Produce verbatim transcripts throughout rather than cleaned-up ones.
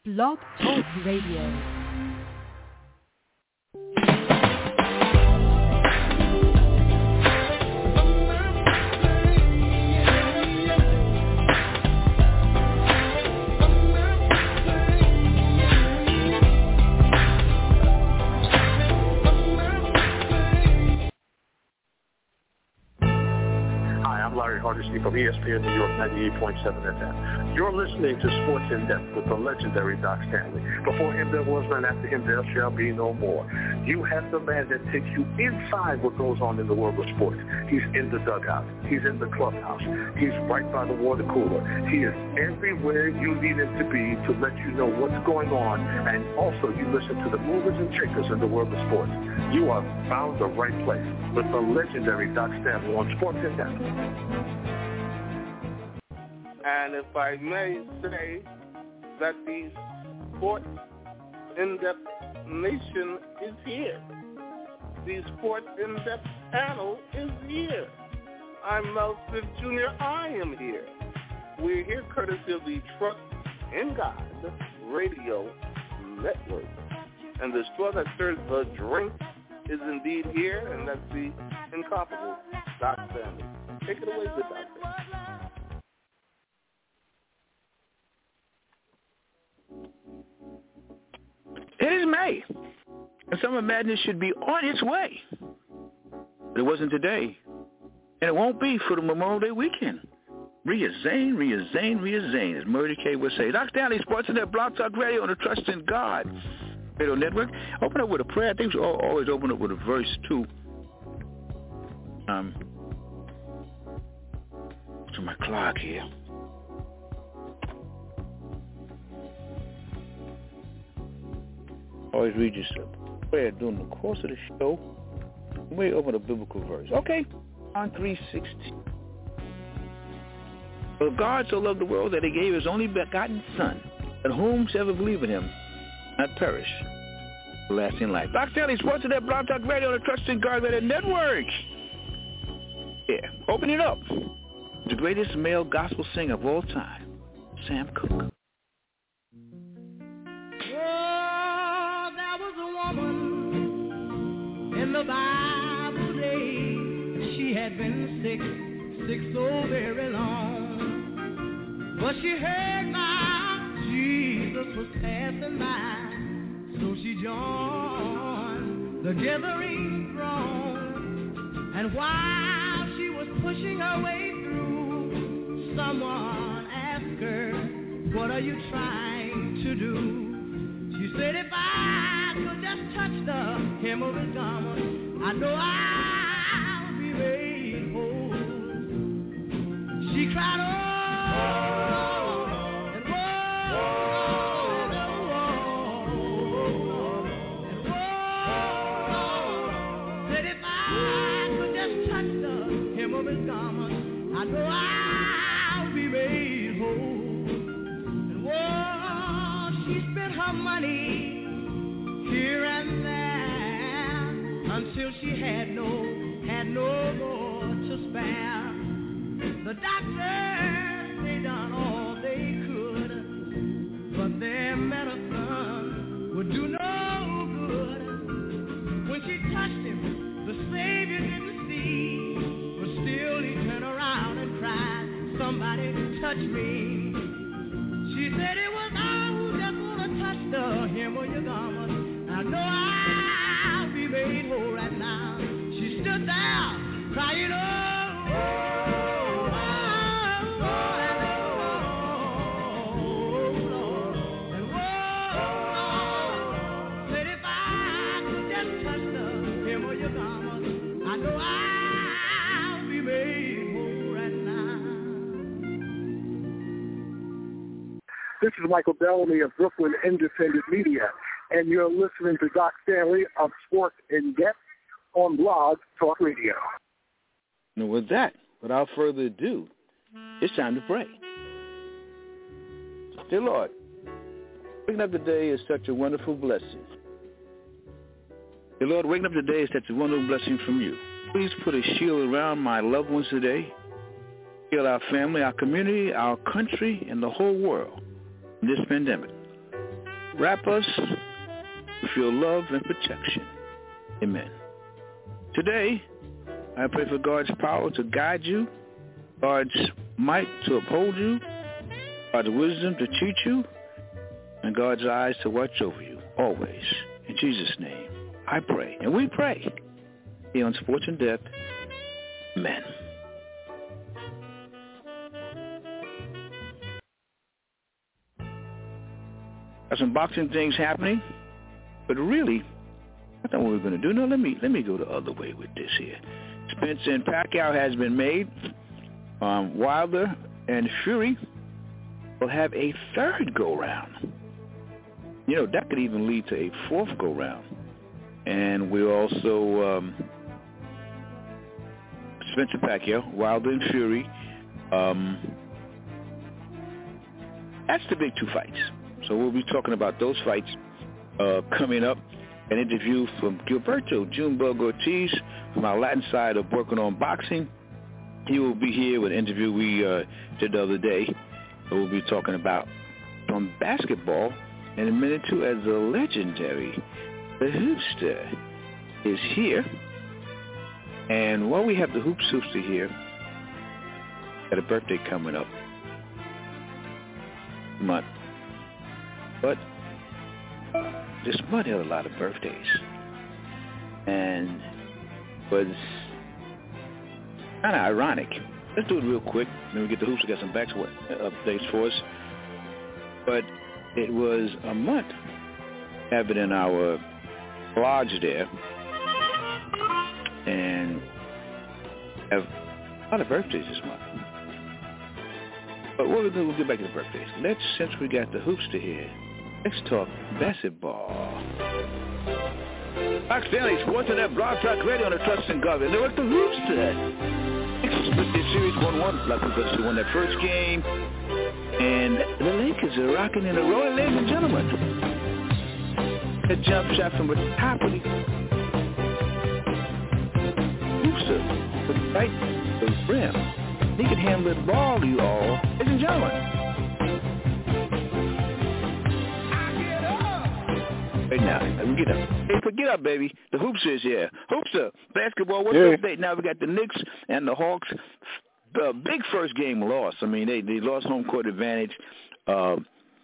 Blog Talk Radio. Hardesty from E S P N New York ninety-eight point seven F M. You're listening to Sports in Depth with the legendary Doc Stanley. Before him there was none, after him there shall be no more. You have the man that takes you inside what goes on in the world of sports. He's in the dugout. He's in the clubhouse. He's right by the water cooler. He is everywhere you need him to be to let you know what's going on, and also you listen to the movers and shakers in the world of sports. You are found the right place with the legendary Doc Stanley on Sports in Depth. And if I may say that the Sports In-Depth Nation is here. The Sports In-Depth panel is here. I'm Mel Smith Junior I am here. We're here courtesy of the Trust in God Radio Network. And the straw that stirs the drink is indeed here, and that's the incomparable Doc Stanley. Take it away, good doctor. It is May, and Summer Madness should be on its way. But it wasn't today, and it won't be for the Memorial Day weekend. Rhea Zane, Rhea Zane, Rhea Zane, as Murray K would say. Doc Stanley, Sports in that Blog Talk Radio on the Trust in God Radio Network. Open up with a prayer. I think we should always open up with a verse, too. Um, to my clock here. Always read yourself prayer during the course of the show. We open a biblical verse. Okay, John three sixteen. For God so loved the world that he gave his only begotten Son, that whomsoever believe in him not perish, lasting life. Doc Stanley, Sports in that Blog Talk Radio on the Trust in God Radio Network. Yeah, open it up. The greatest male gospel singer of all time, Sam Cooke. In the Bible days, she had been sick, sick so very long. But she heard now Jesus was passing by, so she joined the gathering throng. And while she was pushing her way through, someone asked her, "What are you trying to do?" She said, "If I could just touch the hem of his garment, I know I'll be made whole." She cried, "Oh, and whoa, and whoa, and whoa." Said, "If I could just touch the hem of his garment, I know I'll be made whole." And whoa, she spent her money here and there until she had no, had no more to spare. The doctors, they done all they could, but their medicine would do no good. When she touched him, the Savior didn't see, but still he turned around and cried, "Somebody touch me." She said, "It was I who just want to touch the hem of your garment. I know I'll be made whole right now." She stood there crying, "Oh, oh, oh, oh, oh, Lord, and whoa." Said, "If I could just touch the hem of your garment, I know I'll be made whole right now." This is Michael Bellamy of Brooklyn Independent Media, and you're listening to Doc Stanley of Sports in Depth on Blog Talk Radio. And with that, without further ado, it's time to pray. Dear Lord, waking up today is such a wonderful blessing. Dear Lord, waking up today is such a wonderful blessing from you. Please put a shield around my loved ones today. Heal our family, our community, our country, and the whole world in this pandemic. wrap us with your love and protection. Amen. Today, I pray for God's power to guide you, God's might to uphold you, God's wisdom to teach you, and God's eyes to watch over you, always. In Jesus' name, I pray. And we pray here on Sports in Depth. Amen. Got some boxing things happening, but really, I thought what we were going to do. No, let me let me go the other way with this here. Spence and Pacquiao has been made. Um, Wilder and Fury will have a third go-round. You know, that could even lead to a fourth go-round. And we also, um, Spence and Pacquiao, Wilder and Fury, um, that's the big two fights. So we'll be talking about those fights uh, coming up. An interview from Gilberto Junebug Ortiz from our Latin side of Working on Boxing. He will be here with an interview we uh, did the other day. We'll be talking about from basketball in a minute or two as the legendary The Hoopster is here. And while we have the Hoops Hoopster here, got a birthday coming up month. But this month had a lot of birthdays. And was kind of ironic. Let's do it real quick. Then we get the Hoops. We got some back updates for us. But it was a month having in our lodge there. And have a lot of birthdays this month. But what we'll do, we'll get back to the birthdays. Let's, since we got the Hoopster here, let's talk basketball. Fox Daily Sports and that Blog Talk Radio on the Trust and God. And there was the Hoopster. With this series one one, Black People won their first game. And the Lakers are rocking in a row, ladies and gentlemen. A jump shot from the top of the Hoopster with right to the rim. He can handle the ball, you all. Ladies and gentlemen. Right now, let me get up. Hey, forget up, baby. The Hoopster is here. Hoopster, basketball, what's yeah. up, update? Now we got the Knicks and the Hawks. The big first game loss. I mean, they, they lost home court advantage. Uh,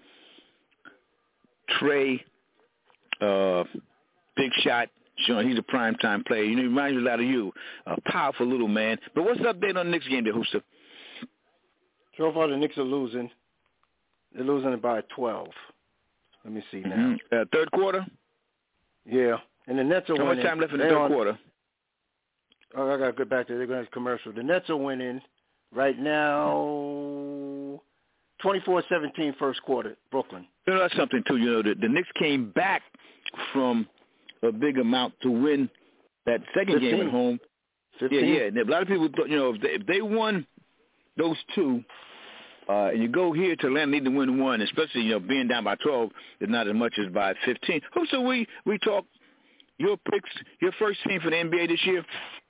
Trey, uh, big shot. Sean, he's a primetime player. You know, he reminds me a lot of you. A powerful little man. But what's the update on the Knicks game there, Hoopster? So far, the Knicks are losing. They're losing by twelve. Let me see now. Mm-hmm. Uh, third quarter? Yeah. And the Nets are How winning. much time left in the They're third on, quarter? Oh, I got to go back there. They're going to commercial. The Nets are winning right now twenty-four seventeen first quarter, Brooklyn. You know, that's something, too. You know, the, the Knicks came back from a big amount to win that second fifteen game at home. fifteen Yeah, yeah. And a lot of people thought, you know, if they, if they won those two, Uh, and you go here to Atlanta, need to win one, especially, you know, being down by twelve is not as much as by fifteen. So we, we talk your picks, your first team for the N B A this year.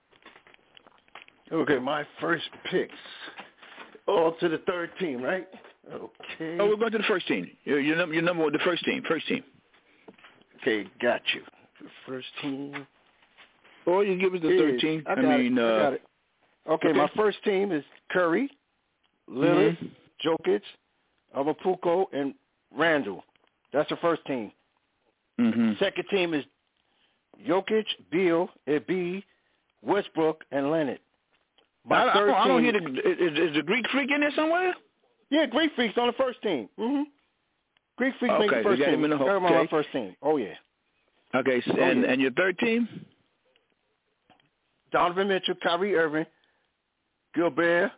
Okay, my first picks. All to the third team, right? Okay. Oh, we're going to the first team. Your, your, number, your number one, the first team, first team. Okay, got you. The first team. Or you give us the is, third team. I, got I mean, it. uh, I got it. Okay, okay, my first team is Curry, Lillard, mm-hmm. Jokic, Avapuko, and Randall. That's the first team. Mm-hmm. Second team is Jokic, Beal, Embiid, Westbrook, and Leonard. My I, third I, I don't team, hear the is, is the Greek Freak in there somewhere? Yeah, Greek Freak's on the first team. Mm-hmm. Greek Freak's Okay, making the first you got team. him in the Got him on okay. my first team. Oh, yeah. Okay, so, oh, and, yeah. and your third team? Donovan Mitchell, Kyrie Irving, Gilbert,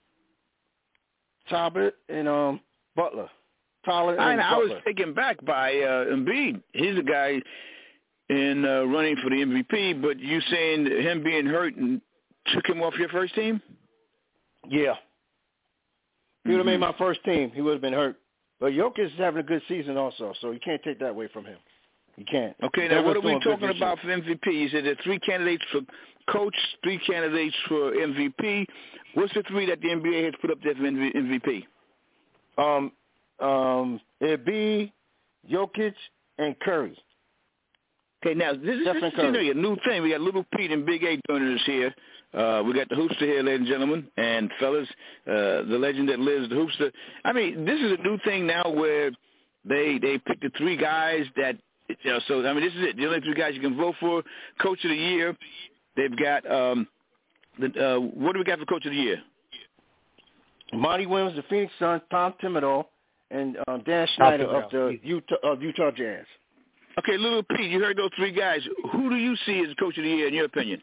Talbot, and um, Butler. Tyler and I, I Butler. was taken back by uh, Embiid. He's a guy in uh, running for the M V P, but you saying that him being hurt and took him off your first team? Yeah. He would have Mm-hmm. made my first team. He would have been hurt. But Jokic is having a good season also, so you can't take that away from him. You can't. Okay, now what are we Denver's doing talking good this about for M V P? You said there are three candidates for coach, three candidates for M V P. What's the three that the N B A has put up there for M V P? year. Um, um, it'd be Jokic, and Curry. Okay, now this is, this is a new thing. We got Little Pete and Big A joining us here. Uh, we got the Hoopster here, ladies and gentlemen, and fellas, uh, the legend that lives, the Hoopster. I mean, this is a new thing now where they they pick the three guys that, you know, so, I mean, this is it. The only three guys you can vote for. Coach of the Year, they've got, um, the, uh, what do we got for Coach of the Year? Monty Williams, the Phoenix Suns, Tom Thibodeau, and uh, Dan Snyder of the Utah, of Utah Jazz. Okay, Little Pete, you heard those three guys. Who do you see as Coach of the Year, in your opinion?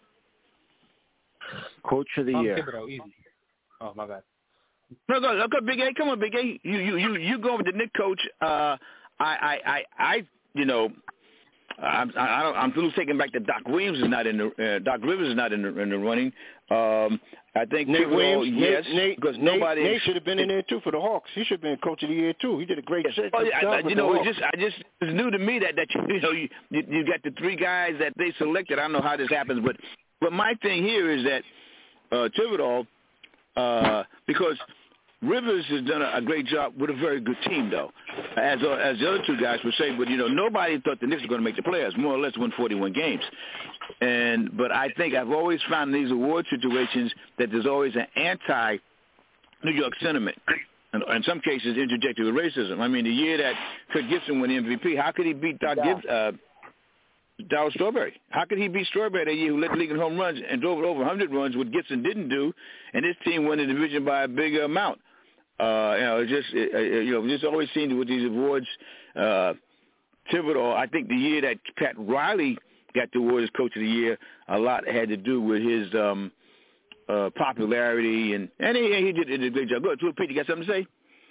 Coach of the Tom Year. Thibodeau, easy. Oh, my bad. No, go, go, Big A. Come on, Big A. You, you, you, you go with the Knicks coach. Uh, I, I, I, I, you know, I'm, I don't, I'm a little taken back that Doc Williams is not in the, uh, Doc Rivers is not in the, in the running. Um, I think Nate Williams, yes, Nate, Nate, because Nate, nobody. Nate should have been in there too for the Hawks. He should have been Coach of the Year too. He did a great yes. job. Oh, yeah, I, with you know, the it's just, I just, it's new to me that that you know you, you you got the three guys that they selected. I don't know how this happens, but but my thing here is that uh, Thibodeau, uh, because Rivers has done a, a great job with a very good team, though, as uh, as the other two guys would say. But you know, nobody thought the Knicks were going to make the playoffs, more or less win forty-one games. And but I think I've always found in these award situations that there's always an anti-New York sentiment, and in some cases interjected with racism. I mean, the year that Kurt Gibson won the M V P, how could he beat Doc yeah. Gibbs, uh, Darryl Strawberry? How could he beat Strawberry that year, who led the league in home runs and drove it over one hundred runs, what Gibson didn't do, and his team won the division by a bigger amount? Uh, you know, it just it, it, you know, just always seen with these awards. Uh, Thibodeau, I think the year that Pat Riley got the award as Coach of the Year, a lot had to do with his um, uh, popularity, and and he, he did, did a great job. Go ahead, Pete, you got something to say?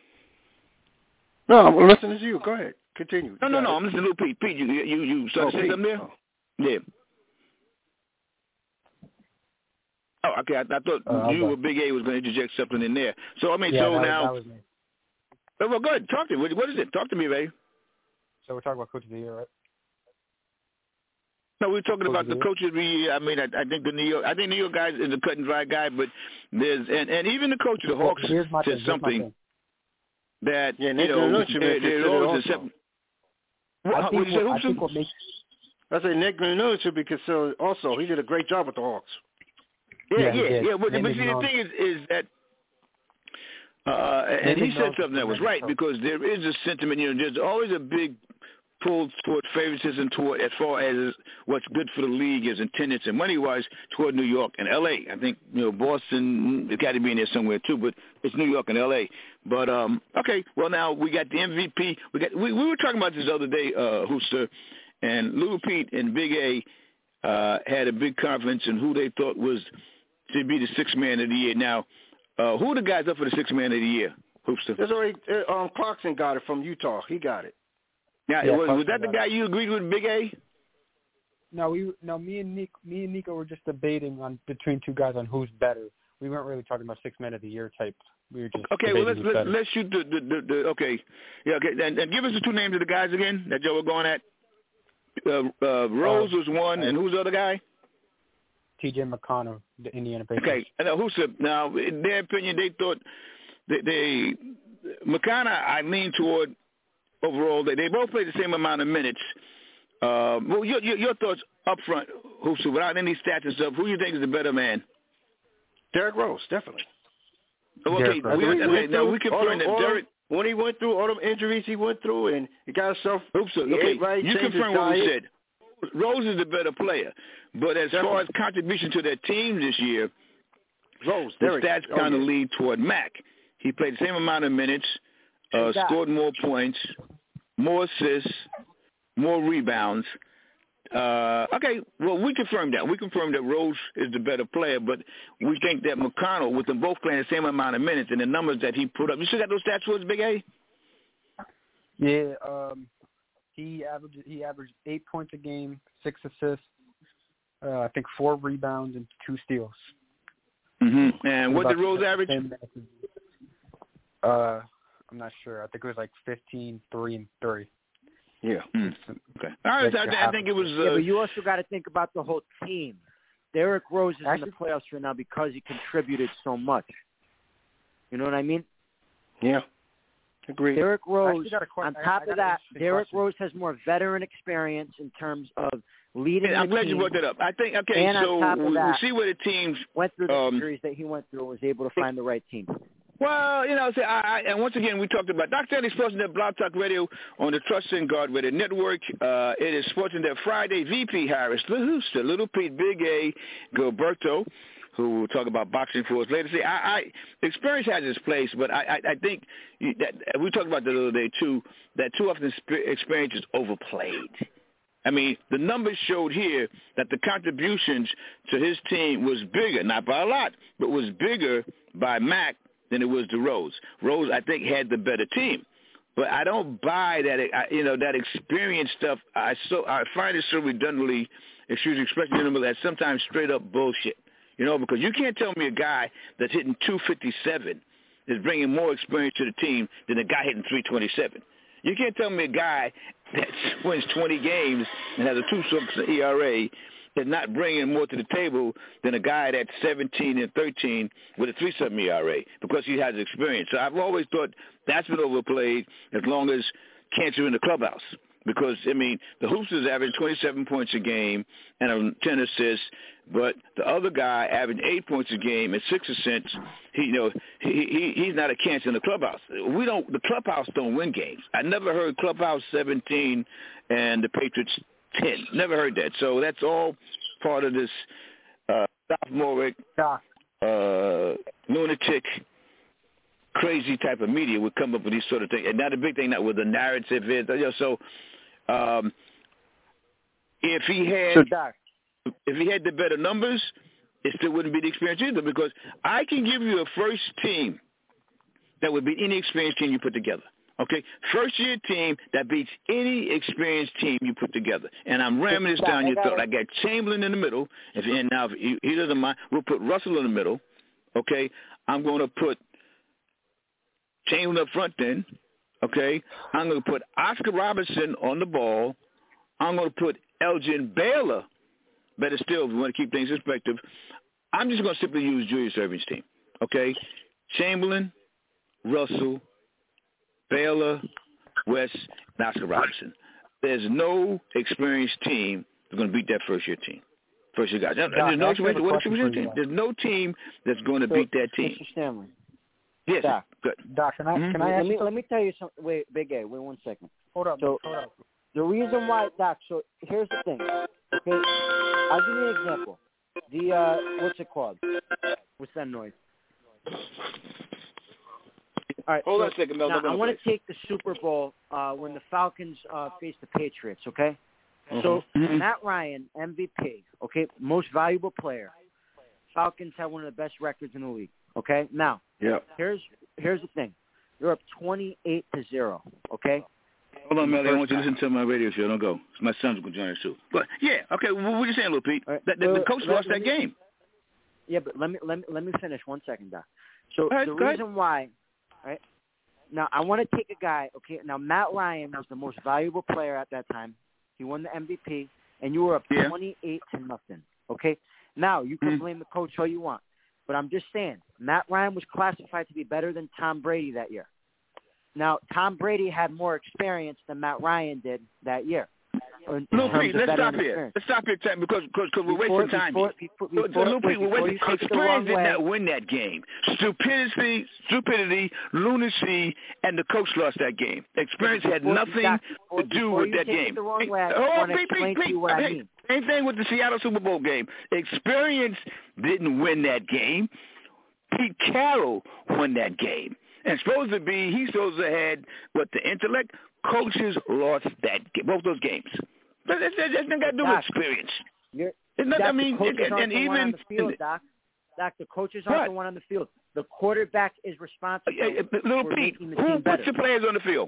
No, I'm listening to you. Go ahead, continue. No, no, no, it. I'm listening to Pete. Pete, you you you started oh, to say Pete. something there? Oh. Yeah. Oh, okay. I, I thought uh, you okay. or Big A was going to interject something in there. So I mean, yeah, so that now. Was, that was me. Oh, well, go ahead. Talk to me. What, what is it? Talk to me, Ray. So we're talking about Coach of the Year, right? No, we're talking Coach about the, the coach of the year. I mean, I, I think the New York, I think New York guy is a cut and dry guy, but there's and, and even the coach of the Hawks Here's my said thing, something that yeah, you know they, they're always accept. What, I what think, you say, what, I think what makes I say Nick Granillo should be considered also. He did a great job with the Hawks. Yeah, Yeah, yeah, yeah. yeah. But, but see, the thing is, is that, uh, and he said something that was right because there is a sentiment. You know, there's always a big pull toward favoritism toward as far as what's good for the league is attendance and money wise toward New York and L A. I think you know Boston it's got to be in there somewhere too, but it's New York and L A. But um, okay, well now we got the M V P. We got we, we were talking about this the other day, uh, Hooster, and Little Pete and Big A uh, had a big conference and who they thought was to be the sixth man of the year. Now, uh, who are the guys up for the sixth man of the year, Hooster? There's already uh, um, Clarkson got it from Utah. He got it. Now, yeah, was, was that the guy you agreed with, Big A? No, we no me and Nick, me and Nico were just debating on between two guys on who's better. We weren't really talking about six men of the year type. We were just okay. Well, let's let's, let's, let's shoot the, the, the, the okay, yeah, okay. And, and give us the two names of the guys again that y'all were going at. Uh, uh, Rose uh, was one, uh, and who's the other guy? T J McConnell, the Indiana Pacers. Okay, and uh, who's the, now in their opinion they thought they, they McConnell I lean toward. Overall, they, they both played the same amount of minutes. Uh, well, your, your, your thoughts up front, Hoosu, without any stats and stuff, who do you think is the better man? Derrick Rose, definitely. Oh, okay, Derrick we, Rose. okay, now we confirm that Derrick. When he went through all them injuries he went through and he got himself Hoosu, okay, right, you confirm what we said. Rose is the better player. But as definitely. far as contribution to their team this year, Rose, the Derrick. stats oh, kind of yeah. lead toward Mac. He played the same amount of minutes, uh, scored more points, more assists, more rebounds. Uh, okay, well, we confirmed that. We confirmed that Rose is the better player, but we think that McConnell, with them both playing the same amount of minutes and the numbers that he put up, you still got those stats towards Big A? Yeah, um, he averaged he averaged eight points a game, six assists, uh, I think four rebounds and two steals. Mm-hmm. And what did Rose average? Uh, I'm not sure. I think it was like fifteen, three, and three. Yeah. Mm. Okay. All right. Like I, I think it was. Uh, yeah, but you also got to think about the whole team. Derrick Rose is Actually, in the playoffs right now because he contributed so much. You know what I mean? Yeah. Agreed. Derrick Rose, got a question. on top I, I of that, Derrick question. Rose has more veteran experience in terms of leading Yeah, I'm the glad team. you brought that up. I think, okay, and so on top of we, that, we see where the teams went through the um, injuries that he went through and was able to find the right team. Well, you know, see, I, I, and once again, we talked about Doctor Andy Sportsnet Blog Talk Radio on the Trust and Guard Radio Network. Uh, it is Sportsnet Friday. V P Harris, Little Hooster, Little Pete, Big A, Gilberto, who will talk about boxing for us later. See, I, I experience has its place, but I, I, I think that we talked about that the other day too. That too often experience is overplayed. I mean, the numbers showed here that the contributions to his team was bigger, not by a lot, but was bigger by Mac than it was to Rose. Rose, I think, had the better team. But I don't buy that, I, you know, that experience stuff. I so I find it so redundantly, excuse the expression, you know, that sometimes straight up bullshit. You know, because you can't tell me a guy that's hitting two fifty-seven is bringing more experience to the team than a guy hitting three twenty-seven. You can't tell me a guy that wins twenty games and has a two six E R A is not bringing more to the table than a guy that's seventeen and thirteen with a three something E R A because he has experience. So I've always thought that's been overplayed as long as cancer in the clubhouse. Because, I mean, the Hoopsters average twenty-seven points a game and ten assists, but the other guy averaged eight points a game and six assists. He, you know, he, he he's not a cancer in the clubhouse. We don't. The clubhouse don't win games. I never heard clubhouse seventeen and the Patriots ten. Never heard that. So that's all part of this uh, sophomoric, uh, lunatic, crazy type of media would come up with these sort of things. And now the big thing, not with the narrative is, you know, so um, if he had, So, Doc, if he had the better numbers, it still wouldn't be the experience either. Because I can give you a first team that would beat any experienced team you put together. Okay, first year team that beats any experienced team you put together. And I'm ramming this down your throat. I got Chamberlain in the middle. If and now if he, he doesn't mind, we'll put Russell in the middle. Okay, I'm going to put Chamberlain up front then. Okay, I'm going to put Oscar Robertson on the ball. I'm going to put Elgin Baylor. Better still, if we want to keep things in perspective, I'm just going to simply use Julius Erving's team. Okay, Chamberlain, Russell, Baylor, West, and Oscar Robertson. There's no experienced team that's going to beat that first-year team. First-year guys. Doc, there's, no experienced, what experienced team? There's no team that's going to so, beat that team. Mister Stanley. Yes, Doc. good. Doc, can I, mm-hmm. can I let ask me, you let me tell you something. Wait, Big A, wait one second. Hold up. So, hold up. The reason why, Doc, so here's the thing. Okay, I'll give you an example. The, uh, what's it called? What's that noise? All right, Hold so on a second, Mel. Now, I want to take the Super Bowl uh, when the Falcons uh, face the Patriots, okay? Mm-hmm. So, mm-hmm. Matt Ryan, M V P, okay, most valuable player. Falcons have one of the best records in the league, okay? Now, yeah. here's here's the thing. You're up twenty-eight to zero, okay? Hold on, Melly. I want you to listen to my radio show. Don't go. My son's going to join us, too. But, yeah, okay, what were you saying, Lil Pete? Right. That, the, well, the coach let, lost let that me, game. Yeah, but let me let me, let me finish one second, Doc. So, right, the reason why, right, now I want to take a guy, okay, now Matt Ryan was the most valuable player at that time. He won the M V P, and you were up yeah. twenty-eight to nothing, okay? Now, you can mm-hmm. blame the coach all you want, but I'm just saying, Matt Ryan was classified to be better than Tom Brady that year. Now, Tom Brady had more experience than Matt Ryan did that year. No, Pete, let's stop here. Let's stop here because because we're before, wasting time. Before, before, before, no, Pete, we're wasting time. Experience did way. not win that game. Stupidity, stupidity, lunacy, and the coach lost that game. Experience before, had nothing before, to do with that game. Hey, way, oh, Pete, Pete, Pete. What hey, I mean. Same thing with the Seattle Super Bowl game. Experience didn't win that game. Pete Carroll won that game. And supposed to be, he's supposed to have what the intellect. Coaches lost that both those games. That has nothing to do with experience. You're, it's not, Doc, I mean, the coaches and, aren't and the even one on the field, Doc. Doc, the coaches aren't what? the one on the field. The quarterback is responsible. Uh, uh, little for Pete, making the who team puts better. the players on the field?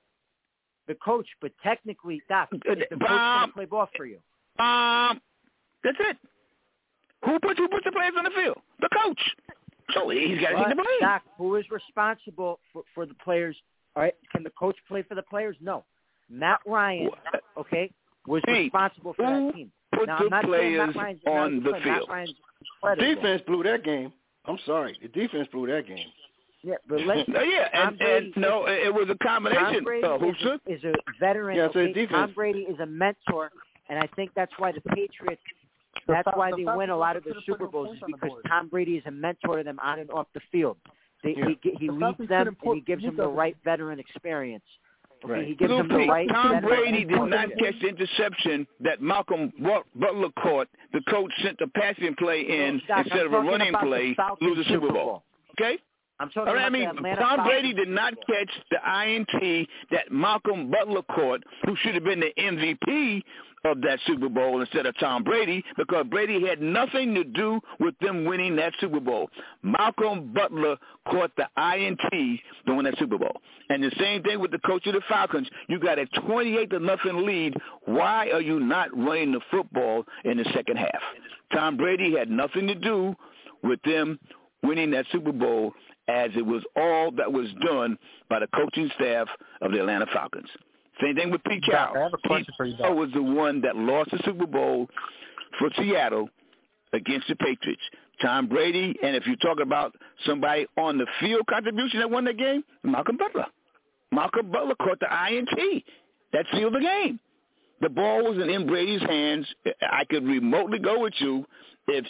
The coach, but technically, Doc, is the coach um, going to play ball for you? Um, that's it. Who puts who puts the players on the field? The coach. So he's got to take the blame. Doc, who is responsible for, for the players? All right, can the coach play for the players? No. Matt Ryan, okay, was Pete, responsible for that team. Put now, the I'm not players Ryan's, on the play. field. Matt Ryan's defense blew that game. I'm sorry. The defense blew that game. Yeah, but let's. No, yeah, and, and no, it was a combination. Tom Brady uh, is, a, is a veteran. Yeah, okay? Tom Brady is a mentor, and I think that's why the Patriots. That's the, why the they win a lot of the Super Bowls is because Tom Brady is a mentor to them on and off the field. They, yeah. He he the leads them and he gives them the right veteran experience. Okay, Right. he gives them the right. Tom Brady did not mentorship. catch the interception that Malcolm Butler caught. The coach sent the passing play in no, Doc, instead I'm of a running play, lose the Super Bowl. Bowl. Okay? I'm talking All right, about I mean, the Atlanta Tom Falcons Brady did not catch the I N T that Malcolm Butler caught, who should have been the M V P of that Super Bowl instead of Tom Brady, because Brady had nothing to do with them winning that Super Bowl. Malcolm Butler caught the I N T to win that Super Bowl. And the same thing with the coach of the Falcons. You got a twenty-eight to nothing lead. Why are you not running the football in the second half? Tom Brady had nothing to do with them winning that Super Bowl, as it was all that was done by the coaching staff of the Atlanta Falcons. Same thing with Pete Carroll. I have a question Pete for you, Doc. Carroll was the one that lost the Super Bowl for Seattle against the Patriots. Tom Brady, and if you talk about somebody on the field contribution that won the game, Malcolm Butler. Malcolm Butler caught the I N T. That sealed the game. The ball was in Brady's hands. I could remotely go with you if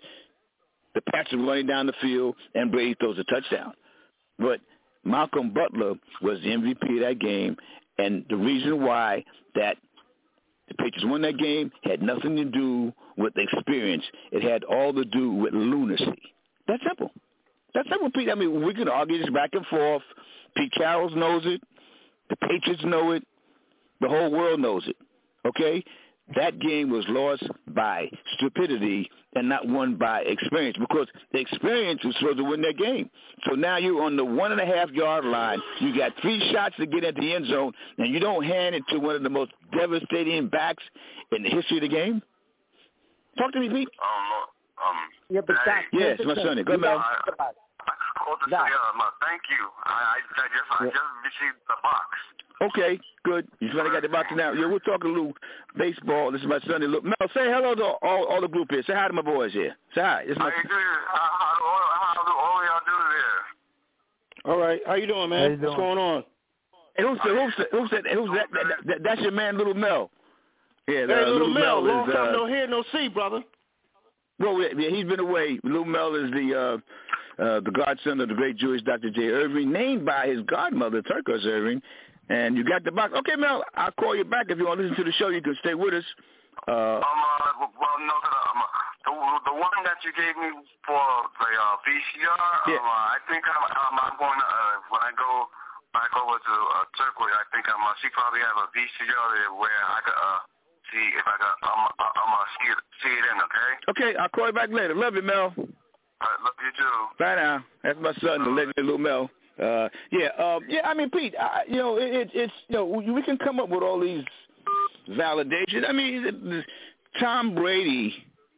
the Pats were running down the field and Brady throws a touchdown. But Malcolm Butler was the M V P of that game, and the reason why that the Patriots won that game had nothing to do with experience. It had all to do with lunacy. That's simple. That's simple, Pete. I mean, we can argue this back and forth. Pete Carroll knows it. The Patriots know it. The whole world knows it. Okay? That game was lost by stupidity and not won by experience, because the experience was supposed to win that game. So now you're on the one and a half yard line. You got three shots to get at the end zone, and you don't hand it to one of the most devastating backs in the history of the game? Talk to me, Pete. Um, um, yeah, but Doc, yes, my son. Go ahead, Mel. Yeah, thank you. I, I, I just, I just received the box. Okay, good. You finally got the box now. Yeah, we're talking a little baseball. This is my son. Look, Mel, say hello to all, all the group here. Say hi to my boys here. Say hi. This is my how you doing? How, how, how, how do all y'all do there? All right. How you doing, man? How you doing? What's going on? Hey, who's, who's, who's, that, who's that, that, that? That's your man, Little Mel. Yeah, Hey, uh, Little, Little Mel. Mel Long is, time uh, no hear, no see, brother. Well, yeah, he's been away. Little Mel is the uh, uh, the godson of the great Jewish Doctor J. Irving, named by his godmother, Turcos Irving. And you got the box. Okay, Mel, I'll call you back if you want to listen to the show. You can stay with us. Uh, um, uh, well, no, um, the, the one that you gave me for the uh, V C R, yeah. um, uh, I think I'm, um, I'm going to, uh, when I go back over to uh, Turkey, I think I'm, uh, she probably have a V C R there where I could uh, see if I could, um, uh, I'm uh, see, it, see it in, okay? Okay, I'll call you back later. Love you, Mel. I uh, love you, too. Bye now. That's my son, the legendary Little Mel. Uh, yeah, um, yeah. I mean, Pete, I, you know, it, it's you know, we can come up with all these validations. I mean, Tom Brady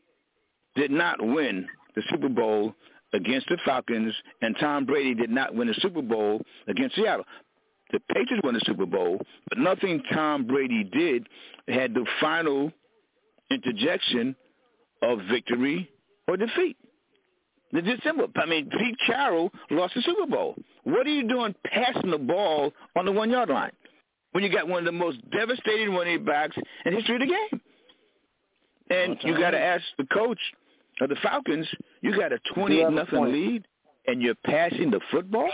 did not win the Super Bowl against the Falcons, and Tom Brady did not win the Super Bowl against Seattle. The Patriots won the Super Bowl, but nothing Tom Brady did had the final interjection of victory or defeat. It's just simple. I mean, Pete Carroll lost the Super Bowl. What are you doing passing the ball on the one-yard line when you got one of the most devastating running backs in the history of the game? And you got to ask the coach of the Falcons, you got a twenty-eight nothing lead, and you're passing the football?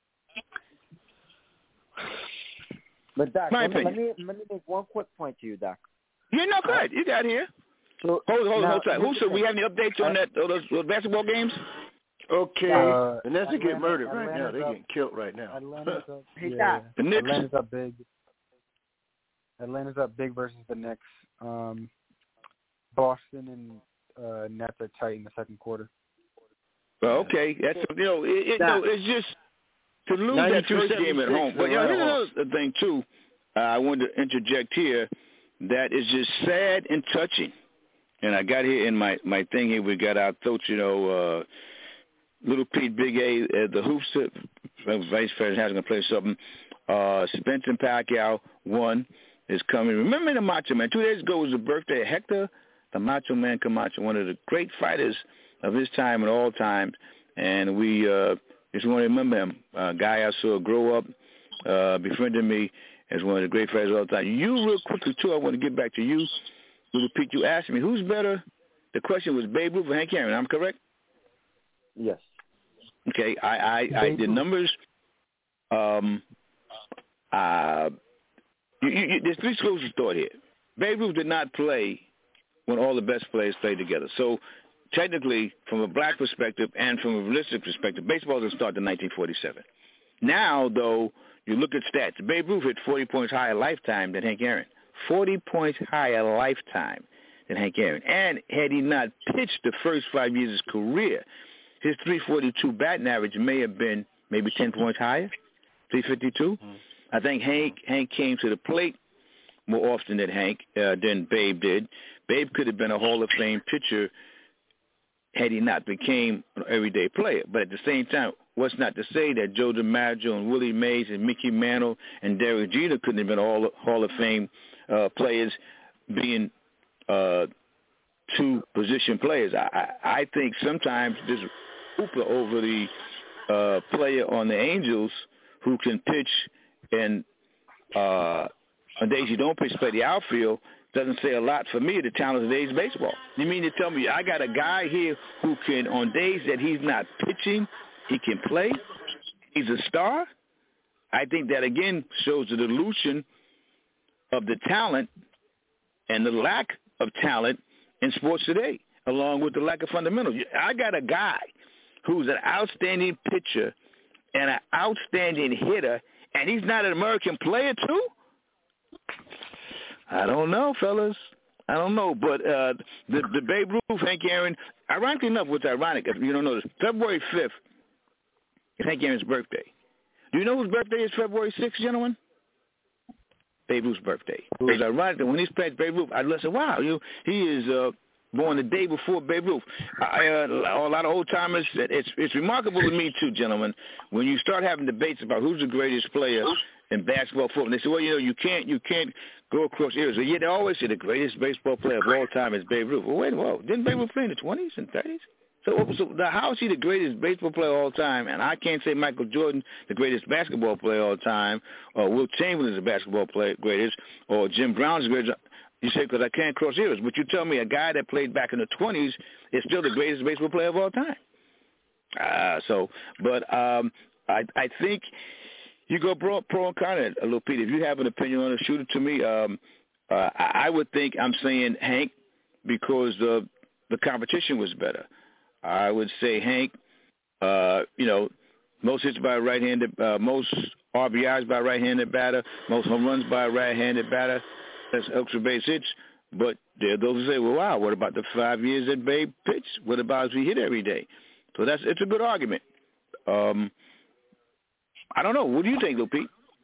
But, Doc, My let, me, opinion. let, me, let me make one quick point to you, Doc. You're not good. You got here. So, hold, hold, now, hold tight. Who said we have any updates on that those, those basketball games? Okay. Uh, the Nets are getting Atlanta- murdered right Atlanta's now. They're up. getting killed right now. Atlanta's up. Hey, yeah. Doc. The Knicks. Atlanta's up big. Atlanta's up big versus the Knicks. Um, Boston and uh, Nets are tight in the second quarter. Well, okay. That's you know, it, it, no, it's just to lose that first game at home. But you know, here's another thing too. Uh, I wanted to interject here. That is just sad and touching. And I got here in my, my thing here. We got our thoughts, you know, uh, Little Pete, Big A, uh, the Hoops, uh, Vice President has going to play something. Uh, Spencer Pacquiao, one, is coming. Remember the Macho Man? Two days ago was the birthday of Hector, the Macho Man Camacho, one of the great fighters of his time and all times. And we uh, Just want to remember him, a guy I saw grow up, uh, befriended me as one of the great players of all time. You, real quickly, too, I want to get back to you. Little Pete, you asked me, who's better? The question was Babe Ruth or Hank Aaron. I'm correct? Yes. Okay, I, I, I the numbers, um, uh, you, you, there's three schools of thought here. Babe Ruth did not play when all the best players played together. So technically, from a black perspective and from a realistic perspective, baseball didn't start in nineteen forty-seven. Now, though, you look at stats. Babe Ruth hit forty points higher lifetime than Hank Aaron. forty points higher lifetime than Hank Aaron. And had he not pitched the first five years of his career, his three forty-two batting average may have been maybe ten points higher, three fifty-two. Mm-hmm. I think Hank Hank came to the plate more often than Hank uh, than Babe did. Babe could have been a Hall of Fame pitcher had he not became an everyday player. But at the same time, what's not to say that Joe DiMaggio and Willie Mays and Mickey Mantle and Derek Jeter couldn't have been all Hall of Fame uh, players being uh, two position players. I, I, I think sometimes this hooper over the uh, player on the Angels who can pitch and uh, on days you don't pitch, play the outfield, doesn't say a lot for me, the talent of today's baseball. You mean to tell me I got a guy here who can, on days that he's not pitching, he can play? He's a star? I think that, again, shows the dilution of the talent and the lack of talent in sports today, along with the lack of fundamentals. I got a guy who's an outstanding pitcher and an outstanding hitter, and he's not an American player, too? I don't know, fellas. I don't know. But uh, the, the Babe Ruth, Hank Aaron, ironically enough, what's ironic, if you don't know this, February fifth is Hank Aaron's birthday. Do you know whose birthday is February sixth, gentlemen? Babe Ruth's birthday. It was ironic that when he's playing Babe Ruth, I listen, wow, you, he is uh, born the day before Babe Ruth. I, uh, a lot of old-timers, it's, it's remarkable to me, too, gentlemen, when you start having debates about who's the greatest player in basketball, football, and they say, well, you know, you can't you can't go across eras. So, yeah, they always say the greatest baseball player of all time is Babe Ruth. Well, wait, whoa, didn't Babe Ruth play in the twenties and thirties? So, so the, how is he the greatest baseball player of all time? And I can't say Michael Jordan, the greatest basketball player of all time, or Wilt Chamberlain is the basketball player greatest, or Jim Brown's the greatest. You say, because I can't cross eras. But you tell me a guy that played back in the twenties is still the greatest baseball player of all time. Uh, so, but um, I, I think you go pro, pro and con a little, Pete. If you have an opinion on it, shoot it to me. Um, uh, I, I would think I'm saying Hank because the the competition was better. I would say Hank, uh, you know, most hits by a right-handed, uh, most R B Is by a right-handed batter, most home runs by a right-handed batter. That's extra base hits. But there are those who say, well, wow, what about the five years that Babe pitched? What about if he hit every day? So that's it's a good argument. Um, I don't know. What do you think, Lil Pete?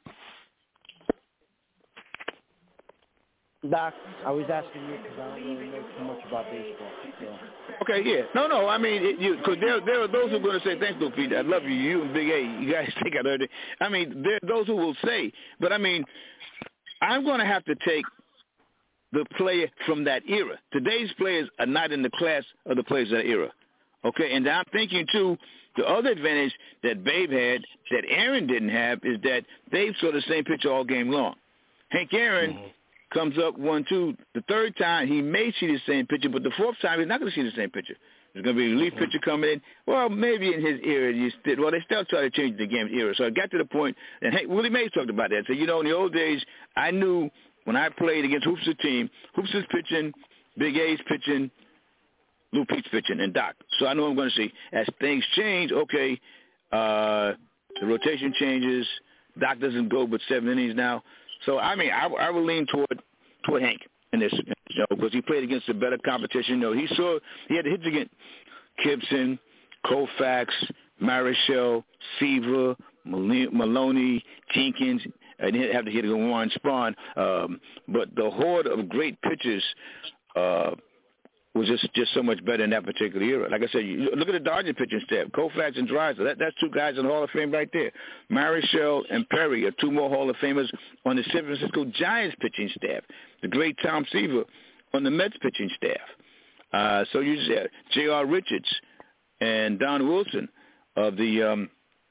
Doc, I was asking you because I don't really know too much about baseball. So. Okay, yeah. No, no, I mean, it, you because there, there are those who are going to say, thanks, Lil Pete. I love you. You and Big A. You guys think I heard it. I mean, there are those who will say, but, I mean, I'm going to have to take the player from that era. Today's players are not in the class of the players of that era. Okay, and I'm thinking, too, the other advantage that Babe had that Aaron didn't have is that Babe saw the same pitcher all game long. Hank Aaron mm-hmm. comes up one, two. The third time, he may see the same pitcher, but the fourth time, he's not going to see the same pitcher. There's going to be a relief mm-hmm. pitcher coming in. Well, maybe in his era, you still, well, they still try to change the game's era. So I got to the point, and Hank, Willie Mays talked about that. So, you know, in the old days, I knew when I played against Hoops' team, Hoops' pitching, Big A's pitching, Lou Pete's pitching, and Doc. So I know I'm going to see. As things change, okay, uh, the rotation changes. Doc doesn't go but seven innings now. So, I mean, I, I would lean toward toward Hank in this, you know, because he played against a better competition. You know, he saw he had hits against Gibson, Koufax, Marichal, Seaver, Maloney, Jenkins. I didn't have to hit against Warren Spahn. Um, but the horde of great pitchers uh, was just, just so much better in that particular era. Like I said, you look at the Dodger pitching staff. Koufax and Drysdale, that, that's two guys in the Hall of Fame right there. Marichal and Perry are two more Hall of Famers on the San Francisco Giants pitching staff. The great Tom Seaver on the Mets pitching staff. Uh, so you just have J R. Richards and Don Wilson of the um,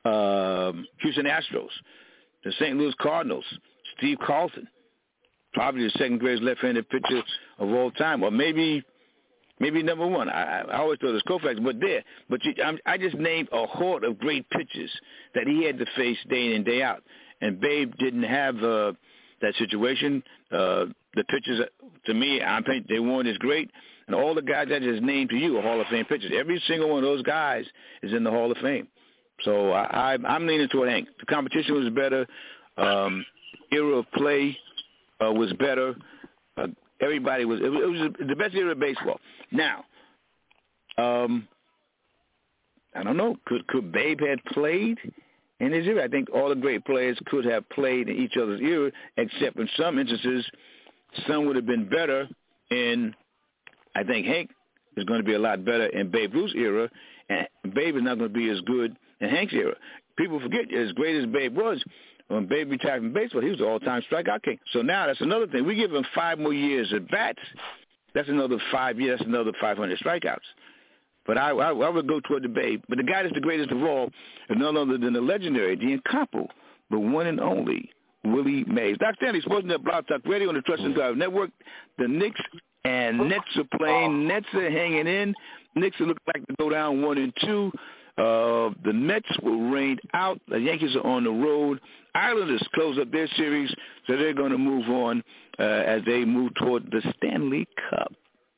um, Houston Astros, the Saint Louis Cardinals, Steve Carlton, probably the second greatest left-handed pitcher of all time, or maybe maybe number one. I, I always thought it was Koufax, but there. But you, I'm, I just named a horde of great pitchers that he had to face day in and day out, and Babe didn't have uh, that situation. Uh, the pitchers, to me, I think they weren't as great, and all the guys I just named to you are Hall of Fame pitchers. Every single one of those guys is in the Hall of Fame. So I, I, I'm leaning toward Hank. The competition was better. Um, era of play uh, was better. Uh, everybody was it, was – it was the best era of baseball. Now, um, I don't know. Could, could Babe have played in his era? I think all the great players could have played in each other's era, except in some instances, some would have been better in – I think Hank is going to be a lot better in Babe Ruth's era, and Babe is not going to be as good in Hank's era. People forget, as great as Babe was, when Babe retired from baseball, he was the all-time strikeout king. So now that's another thing. We give him five more years at bats. That's another five years. That's another five hundred strikeouts. But I, I, I would go toward the Babe. But the guy that's the greatest of all is none other than the legendary, the incomparable, the one and only Willie Mays. Doctor Stanley, Sportsnet Blog Talk Radio on the Trust and Drive Network. The Knicks and Nets are playing. Nets are hanging in. Knicks look like to go down one and two. Uh, the Mets were rained out. The Yankees are on the road. Islanders close up their series, so they're going to move on uh, as they move toward the Stanley Cup.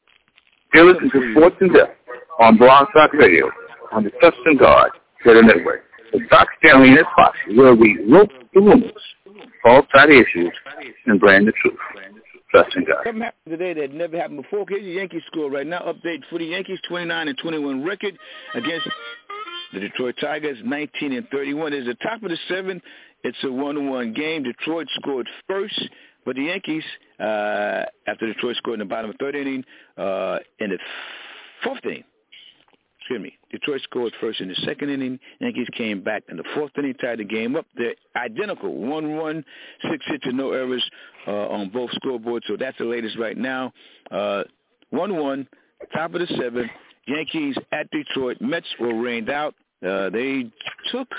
You're listening to Sports in Depth on Blog Talk Radio on the Trust and Guard Radio Network. The Doc Stanley and his posse, where we rope the rumors, false side issues, and brand the truth. Trust and Guard. Something happened today that never happened before. Here's the Yankees score right now. Update for the Yankees: twenty-nine and twenty-one record against the Detroit Tigers, nineteen and thirty-one. It's the top of the seventh. It's a one-one game. Detroit scored first, but the Yankees, uh, after Detroit scored in the bottom of the third inning, uh, in the fourth inning, excuse me, Detroit scored first in the second inning. Yankees came back in the fourth inning, tied the game up. They're identical, one-one, six hits and no errors uh, on both scoreboards. So that's the latest right now. Uh, one-one, top of the seventh. Yankees at Detroit. Mets were rained out. Uh, they took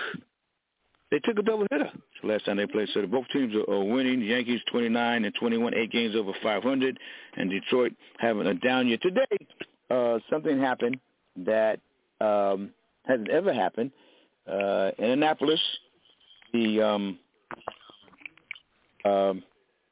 they took a doubleheader the last time they played. So both teams are, are winning. The Yankees twenty-nine and twenty-one, eight games over five hundred, and Detroit having a down year. Today, uh, something happened that um, hasn't ever happened. Uh, in Annapolis, the um, um,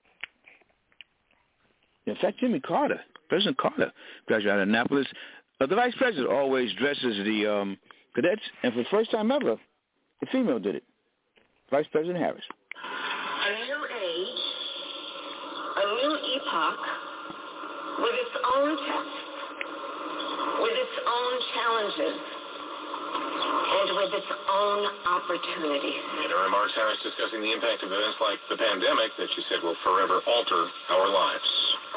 in fact, Jimmy Carter, President Carter, graduated out of Annapolis. Uh, the vice president always dresses the um, cadets, and for the first time ever, the female did it. Vice President Harris. A new age, a new epoch, with its own tests, with its own challenges, and with its own opportunities. In her remarks, Harris discussing the impact of events like the pandemic that she said will forever alter our lives.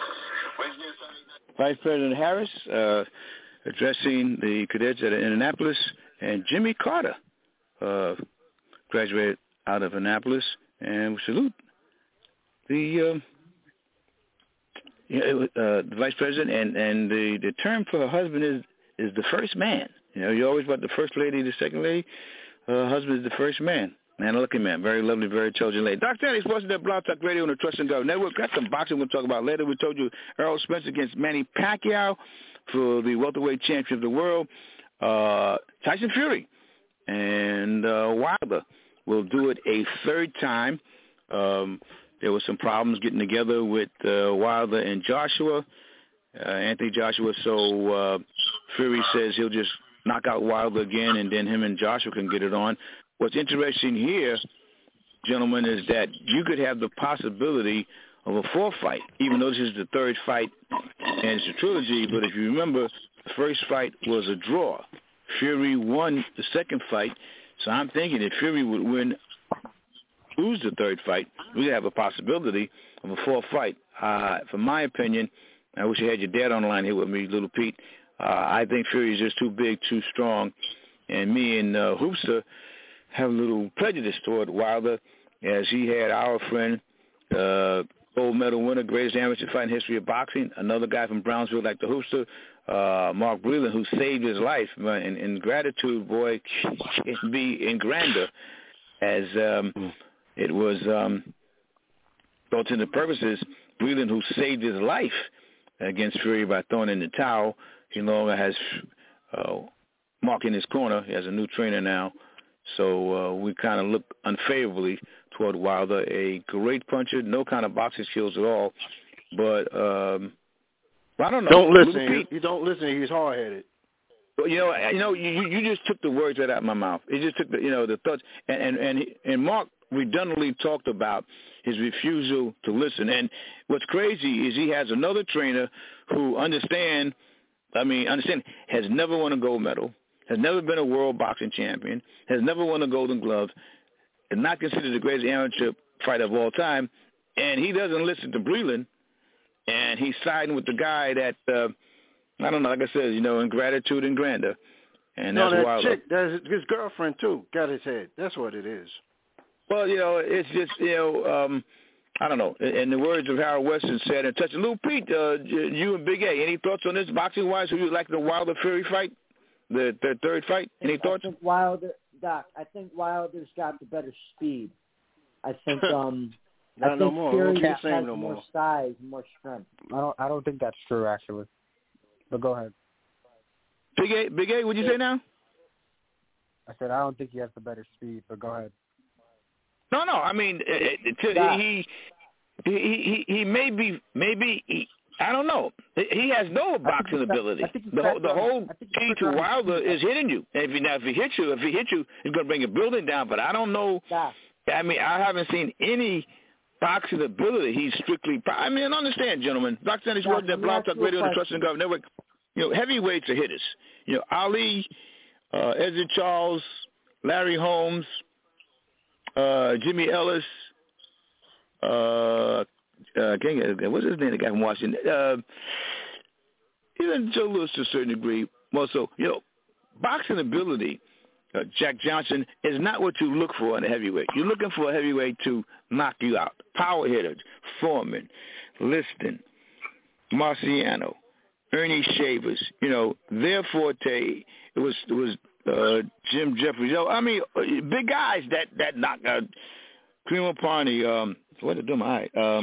Vice President Harris uh, addressing the cadets at Annapolis, and Jimmy Carter uh, graduated out of Annapolis, and we salute the, um, you know, uh, the vice president, and, and the, the term for her husband is, is the first man. You know, you always about the first lady, the second lady. Her husband is the first man. Man, a lucky man. Very lovely, very intelligent lady. Doctor Stanley, Sports Net Blog Talk Radio on the Trust and Guard Network. Got some boxing we'll talk about later. We told you Errol Spence against Manny Pacquiao for the welterweight champion of the world. Uh, Tyson Fury and uh, Wilder will do it a third time. Um, there were some problems getting together with uh, Wilder and Joshua, uh, Anthony Joshua. So uh, Fury says he'll just knock out Wilder again, and then him and Joshua can get it on. What's interesting here, gentlemen, is that you could have the possibility of a fourth fight, even though this is the third fight and it's a trilogy. But if you remember, the first fight was a draw. Fury won the second fight. So I'm thinking if Fury would win, lose the third fight, we have a possibility of a fourth fight. Uh, from my opinion, I wish you had your dad on the line here with me, Little Pete. Uh, I think Fury is just too big, too strong. And me and uh, Hoopster have a little prejudice toward Wilder, as he had our friend uh, gold medal winner, greatest amateur fight in history of boxing. Another guy from Brownsville, like the Hoopster, uh, Mark Breland, who saved his life. And, and gratitude, boy, can be in grander, as um, it was, um, for all intents and purposes, Breland, who saved his life against Fury by throwing in the towel. He no longer has uh, Mark in his corner. He has a new trainer now. So uh, we kind of look unfavorably toward Wilder, a great puncher, no kind of boxing skills at all. But um, I don't know. Don't listen. You don't listen. He's hard-headed. You know, you know, you, you just took the words right out of my mouth. It just took the, you know, the thoughts. And and and, and Mark redundantly talked about his refusal to listen. And what's crazy is he has another trainer who understand. I mean, understand has never won a gold medal, has never been a world boxing champion, has never won a Golden Glove, is not considered the greatest amateur fighter of all time, and he doesn't listen to Breland, and he's siding with the guy that, uh, I don't know, like I said, you know, in gratitude and grander. And no, that's that why chick, that's his girlfriend, too, got his head. That's what it is. Well, you know, it's just, you know, um, I don't know. In the words of Harold Weston said, and touching Lou Pete, uh, you and Big A, any thoughts on this boxing-wise? Who you like the Wilder Fury fight, the, the third fight? Any thoughts? I think Wilder, Doc, I think Wilder's got the better speed. I think um, I think no more. Fury Can't has say no more more. size, more strength. I don't. I don't think that's true, actually. But go ahead. Big A, Big A, what'd you say now? I said I don't think he has the better speed. But go ahead. No, no. I mean, it, it, Doc. he, he he he may be maybe. He, I don't know. He has no boxing ability. The whole, the whole key to Wilder is hitting you. And if he, now, if he hits you, if he hits you, he's going to bring a building down. But I don't know. I mean, I haven't seen any boxing ability. He's strictly. I mean, understand, gentlemen. Doctor Sanders worked at Blog Talk Radio, the Trust and Government Network. You know, heavyweights are hitters. You know, Ali, uh, Ezra Charles, Larry Holmes, uh, Jimmy Ellis. Uh, Uh, what's his name? The guy from Washington. Uh, even Joe Louis to a certain degree. Well, so you know, boxing ability. Uh, Jack Johnson is not what you look for in a heavyweight. You're looking for a heavyweight to knock you out. Power hitters: Foreman, Liston, Marciano, Ernie Shavers. You know, their forte. It was it was uh, Jim Jeffries. You know, I mean, big guys that that knock out. Creamer Parney. Um, What did I do my eye? Um,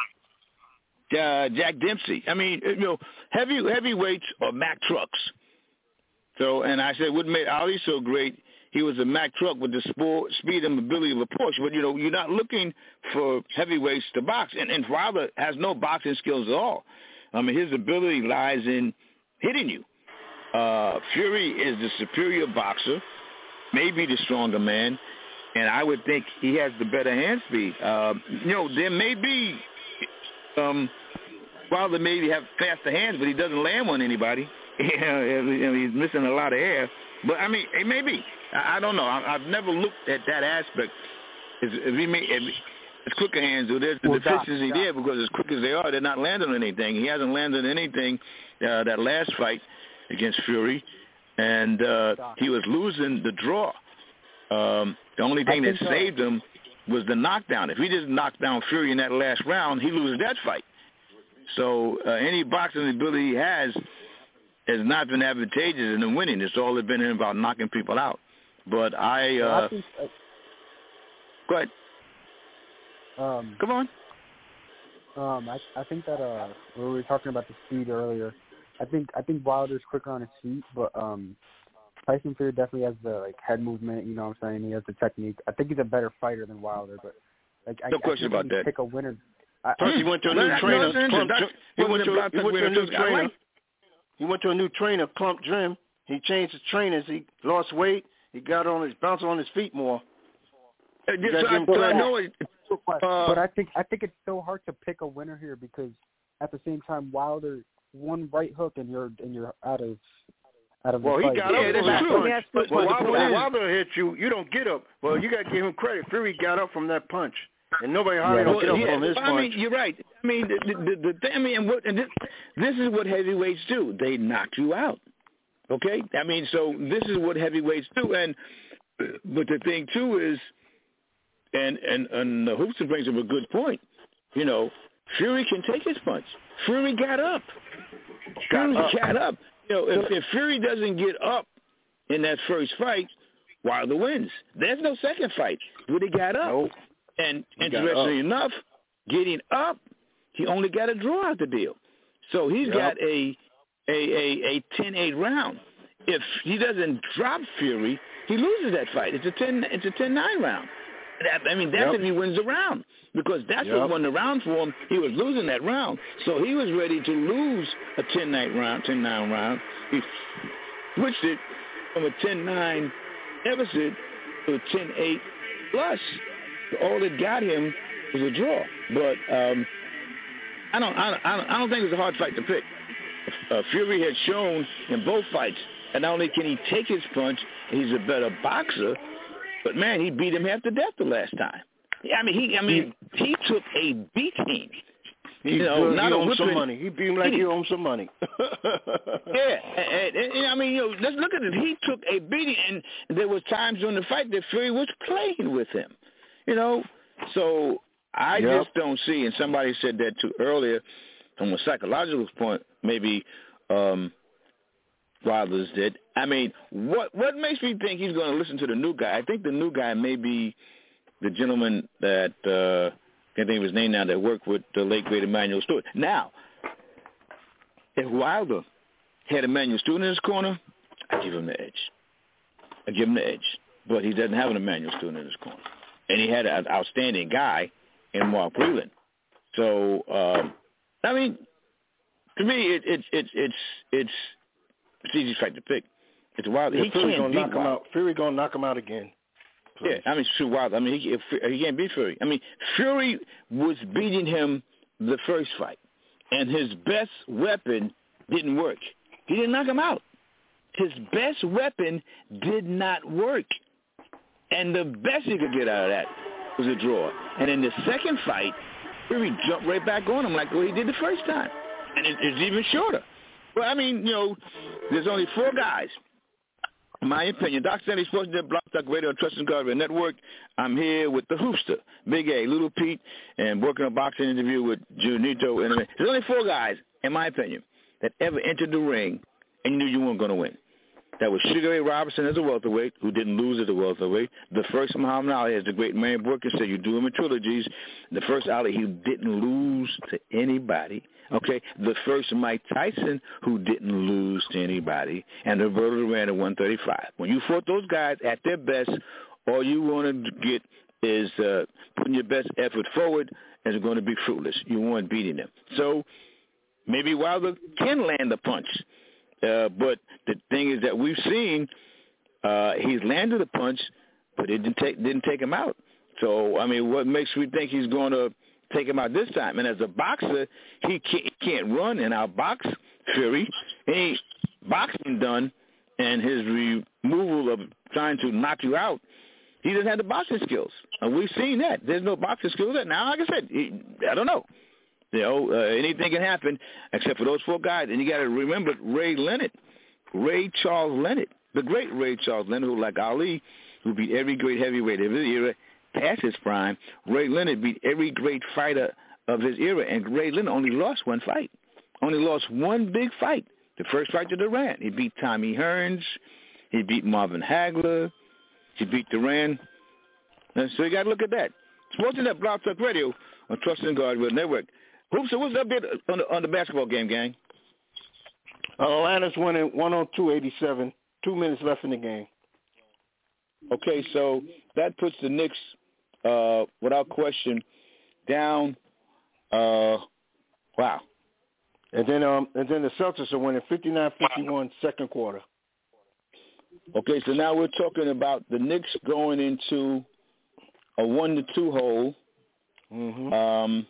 uh, Jack Dempsey. I mean, you know, heavy heavyweights are Mack trucks. So, and I said what made Ali so great, he was a Mack truck with the sport, speed and mobility of a Porsche. But, you know, you're not looking for heavyweights to box. And, and Wilder has no boxing skills at all. I mean, his ability lies in hitting you. Uh, Fury is the superior boxer, maybe the stronger man. And I would think he has the better hand speed. Uh, you know, there may be, um, Wilder maybe have faster hands, but he doesn't land on anybody. You know, he's missing a lot of air. But, I mean, it may be. I, I don't know. I, I've never looked at that aspect. If, if he may, if his quicker hands, well, there's the well, deficiency Doc, there because as quick as they are, they're not landing on anything. He hasn't landed anything uh, that last fight against Fury. And uh, he was losing the draw. Um, the only thing that saved him was the knockdown. If he just knocked down Fury in that last round, he loses that fight. So uh, any boxing ability he has has not been advantageous in the winning. It's all been about knocking people out. But I, uh, well, I think, uh, go ahead. Um, Come on. Um, I, I think that uh, we were talking about the speed earlier. I think I think Wilder's quicker on his feet, but um. Tyson Fury definitely has the like head movement. You know what I'm saying? He has the technique. I think he's a better fighter than Wilder, but like no I, question I about that. Pick a winner. I, Plus, he went to a new trainer. He went to a new trainer. He went to a new trainer, Clump Trim. He changed his trainers. He lost weight. He got on his bouncing on his feet more. Uh, yes, I, but I know it, uh, but I think I think it's so hard to pick a winner here because at the same time Wilder one right hook and you're and you're out of. Out of well, he fight. got yeah, up from that punch. But, but Wilder, when Wilder hit you, you don't get up. Well, you got to give him credit. Fury got up from that punch, and nobody hardly yeah, don't well, get up yeah, from his I punch. I mean, you're right. I mean, the, the, the, the I mean, and what, and this, this is what heavyweights do. They knock you out. Okay, I mean, so this is what heavyweights do. And but the thing too is, and and and Houston brings up a good point. You know, Fury can take his punch. Fury got up. Got Fury up. got up. You know, if, if Fury doesn't get up in that first fight, Wilder wins. There's no second fight. But he got up. Nope. And He got interestingly up. enough, getting up, he only got a draw out the deal. So he's Yep. got a a a a ten eight round. If he doesn't drop Fury, he loses that fight. It's a ten it's a ten nine round. That, I mean, that's Yep. if he wins the round, because that's Yep. what won the round for him. He was losing that round, so he was ready to lose a ten nine round, ten nine round. He switched it from a ten nine deficit to a ten eight plus. All it got him was a draw. But um, I don't, I don't, I don't, I don't think it was a hard fight to pick. Uh, Fury had shown in both fights, and not only can he take his punch, he's a better boxer. But man, he beat him half to death the last time. Yeah, I mean, he, I mean, he took a beating. He, You know, he not a owed some whipping. money. He beat him like He- he owed him some money. Yeah, and, and, and, I mean, you know, let's look at it. He took a beating, and there was times during the fight that Fury was playing with him. You know, so I Yep. just don't see. And somebody said that too earlier, from a psychological point, maybe um, Wilder's did. I mean, what what makes me think he's going to listen to the new guy? I think the new guy may be the gentleman that uh, I can't think of his name now that worked with the late great Emmanuel Stewart. Now, if Wilder had Emmanuel Stewart in his corner, I give him the edge. I give him the edge, but he doesn't have an Emmanuel Stewart in his corner, and he had an outstanding guy in Mark Breland. So, um, I mean, to me, it, it, it, it's it's it's easy fight to pick. It's Wilder. Yeah, He Fury can't gonna beat knock him Wilder. out. Fury gonna knock him out again. Yeah, I mean, shoot, Wilder. I mean, he, if, he can't beat Fury. I mean, Fury was beating him the first fight, and his best weapon didn't work. He didn't knock him out. His best weapon did not work, and the best he could get out of that was a draw. And in the second fight, Fury jumped right back on him like what he did the first time, and it, it's even shorter. Well, I mean, you know, there's only four guys. In my opinion, Doctor Stanley Sports Net, Block Talk Radio, Trust and Guard Network. I'm here with the Hoopster, Big A, Little Pete, and working a boxing interview with Junito. And there's only four guys, in my opinion, that ever entered the ring and you knew you weren't going to win. That was Sugar Ray Robinson as a welterweight, who didn't lose as a welterweight. The first Muhammad Ali, as the great Marion Borkin said, you do him in trilogies. The first Ali, he didn't lose to anybody. Okay, the first Mike Tyson, who didn't lose to anybody, and Roberto Duran at one thirty-five. When you fought those guys at their best, all you want to get is uh, putting your best effort forward, and it's going to be fruitless. You weren't beating them. So maybe Wilder can land a punch. Uh, but the thing is that we've seen uh, he's landed a punch, but it didn't take didn't take him out. So I mean, what makes me think he's going to take him out this time? And as a boxer, he can't, he can't run and outbox Fury. He ain't boxing done, and his removal of trying to knock you out, he doesn't have the boxing skills. And we've seen that. There's no boxing skills there. Now, like I said, he, I don't know. You know, uh, anything can happen except for those four guys. And you got to remember Ray Leonard, Ray Charles Leonard, the great Ray Charles Leonard, who, like Ali, who beat every great heavyweight of his era past his prime. Ray Leonard beat every great fighter of his era, and Ray Leonard only lost one fight, only lost one big fight, the first fight to Duran. He beat Tommy Hearns. He beat Marvin Hagler. He beat Duran. And so you got to look at that. Sports Net, Block Talk Radio on Trust and Guard Network. Hoops, so what's the update on the, on the basketball game, gang? Atlanta's winning one oh two eighty-seven. Two minutes left in the game. Okay, so that puts the Knicks, uh, without question, down. Uh, wow. And then, um, and then the Celtics are winning fifty-nine fifty-one second quarter. Okay, so now we're talking about the Knicks going into a one to two hole. Mm-hmm. Um.